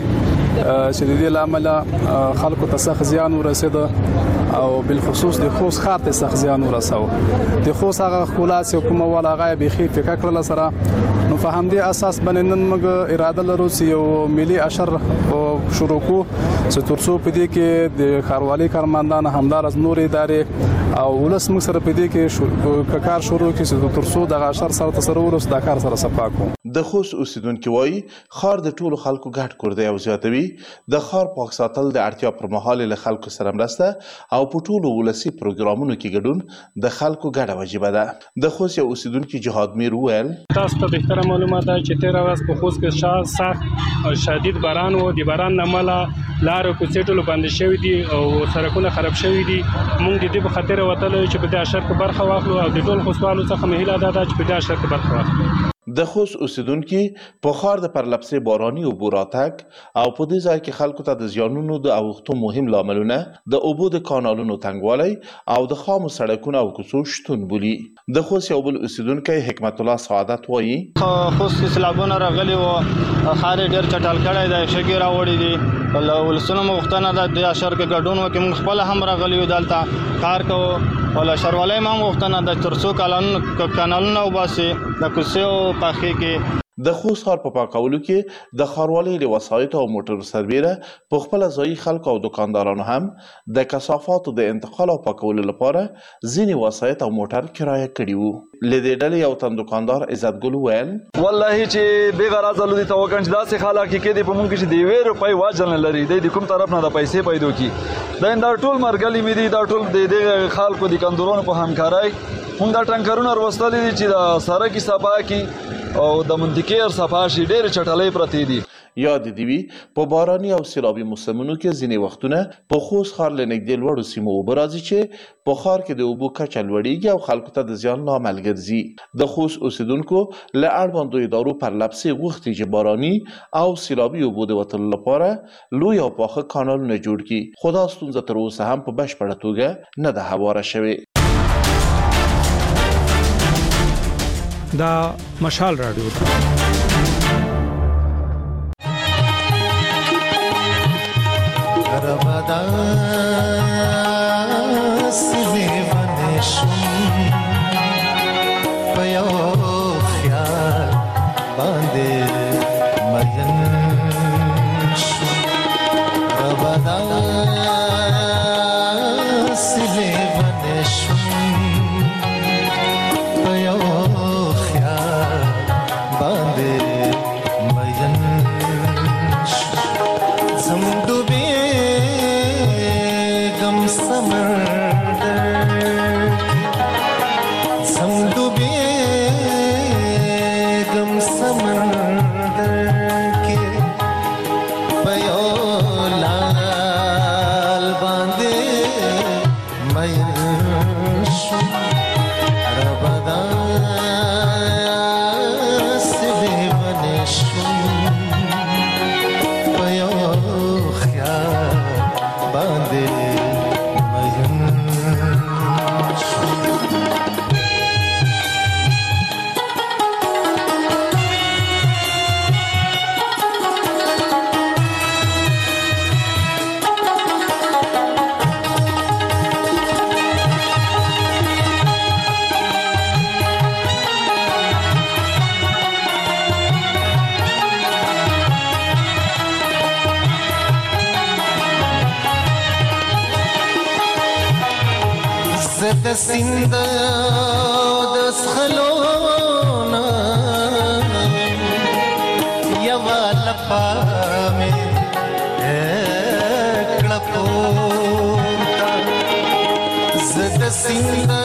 چې د دې له امله خلکو ته سخت زیان ورسېد او بالخصوص د خوست ښار ته سخت زیان ورساو. د خوست هغه ښکلا چې کومه ولاغه بيخي فکر کړل سره نو په همدې اساس باندې نن موږ اراده لرو چې یو ملي اشر شروع کو چې ترڅو په دې کې د ښاروالۍ کارمندان همدار از نور ادارې او ولس موږ سره په دې کې کار شروع کړي چې ترڅو د اشر سره تصور ورس د کار سره صفا کو. د خوست اوسیدونکو وایي ښار د ټولو خلکو ګډ کور دی او زیاتوي د ښار پاک ساتل د اړتیا پر مهال له خلکو سره مرسته او په ټولو ولسي پروګرامونو کې ګډون د خلکو ګډه وجیبه ده. د خوست یو اوسیدونکو جهاد میر وویل تاسو ته بهتره معلومات ده چې 13 ورځې په خوست کې سخت او شدید باران وو. د باران نه مله لارو کوڅې ټول بند شوي دي او سړکونه خراب شوي دي. موږ د دې په خاطر وتل چې په دې اشر کې برخه واخلو او د ټول خوستوالو څخه مهیله ده چې په دې اشر کې برخه واخلو. د خوست اوسیدونکو په ښار د پرلپسې باراني اوبو راتګ او په دې ځای کې خلکو ته د زیانونو د اوښتو مهم لاملونه د اوبو د کانالونو تنګوالی او د خامو سړکونو او کوڅو شتون بولي. د خوست یو بل اوسیدونکی حکمت الله سعادت وایي خوست کې سیلابونه راغلي وو، ښار ډېر چټل کړی دی، شګې راوړي دي. ولسونه مو غوښتنه ده د اشر کې ګډون وکړي. موږ خپله هم راغلي یو دلته کار کوو او له ښاروالۍ هم غوښتنه ده تر څو کانالونه وباسي د کوڅې او پاخې کې. د خوست ښار په پاکولو کې د ښاروالۍ له وسایطو او موټرو سربېره په خپله ځایي خلکو او دکاندارانو هم د کثافاتو د انتقال او پاکولو لپاره ځینې وسایط او موټر کرایه کړي وو. له دې ډلې یو تن دکاندار عزت ګل وویل والله چې بې غرضه لودي ته وکړم چې داسې خلک کې دي په مونږ کې چې د یوې روپۍ واجل نه لري دی د کوم طرف نه د پیسې پیدا کړي. دا ټول مرګلي مې دي، دا ټول د دې خلکو د کندورونو په همکارۍ موږ دا ټانکرونه وروستلي دي چې د سړک صفا کړي او د منطقې صفا شي. ډېرې چټلۍ پرتې دي. یاد دې وي په باراني او سیلابي موسمونو کې ځینې وختونه په خوست ښار له نږدې لوړو سیمو اوبه راځي چې په ښار کې د اوبو کچه لوړېږي او خلکو ته د زیان لامل ګرځي. د خوست اوسیدونکو له اړوندو ادارو پرلپسې غوښتي چې باراني او سیلابي اوبو د وتلو لپاره لوی او پاخه کانالونه جوړ کړي، خو دا ستونزه تر اوسه هم په بشپړه توګه نه ده هواره شوې. دا مشال رادیو ده. ربدا سلیوان شم پیو خیال باندې مین شم. ربدا سلیوان شم پیو خیال باندې مین شم. زم سمندر سیند د سخلونا یوا لپا مې کړه پورته زه د سیند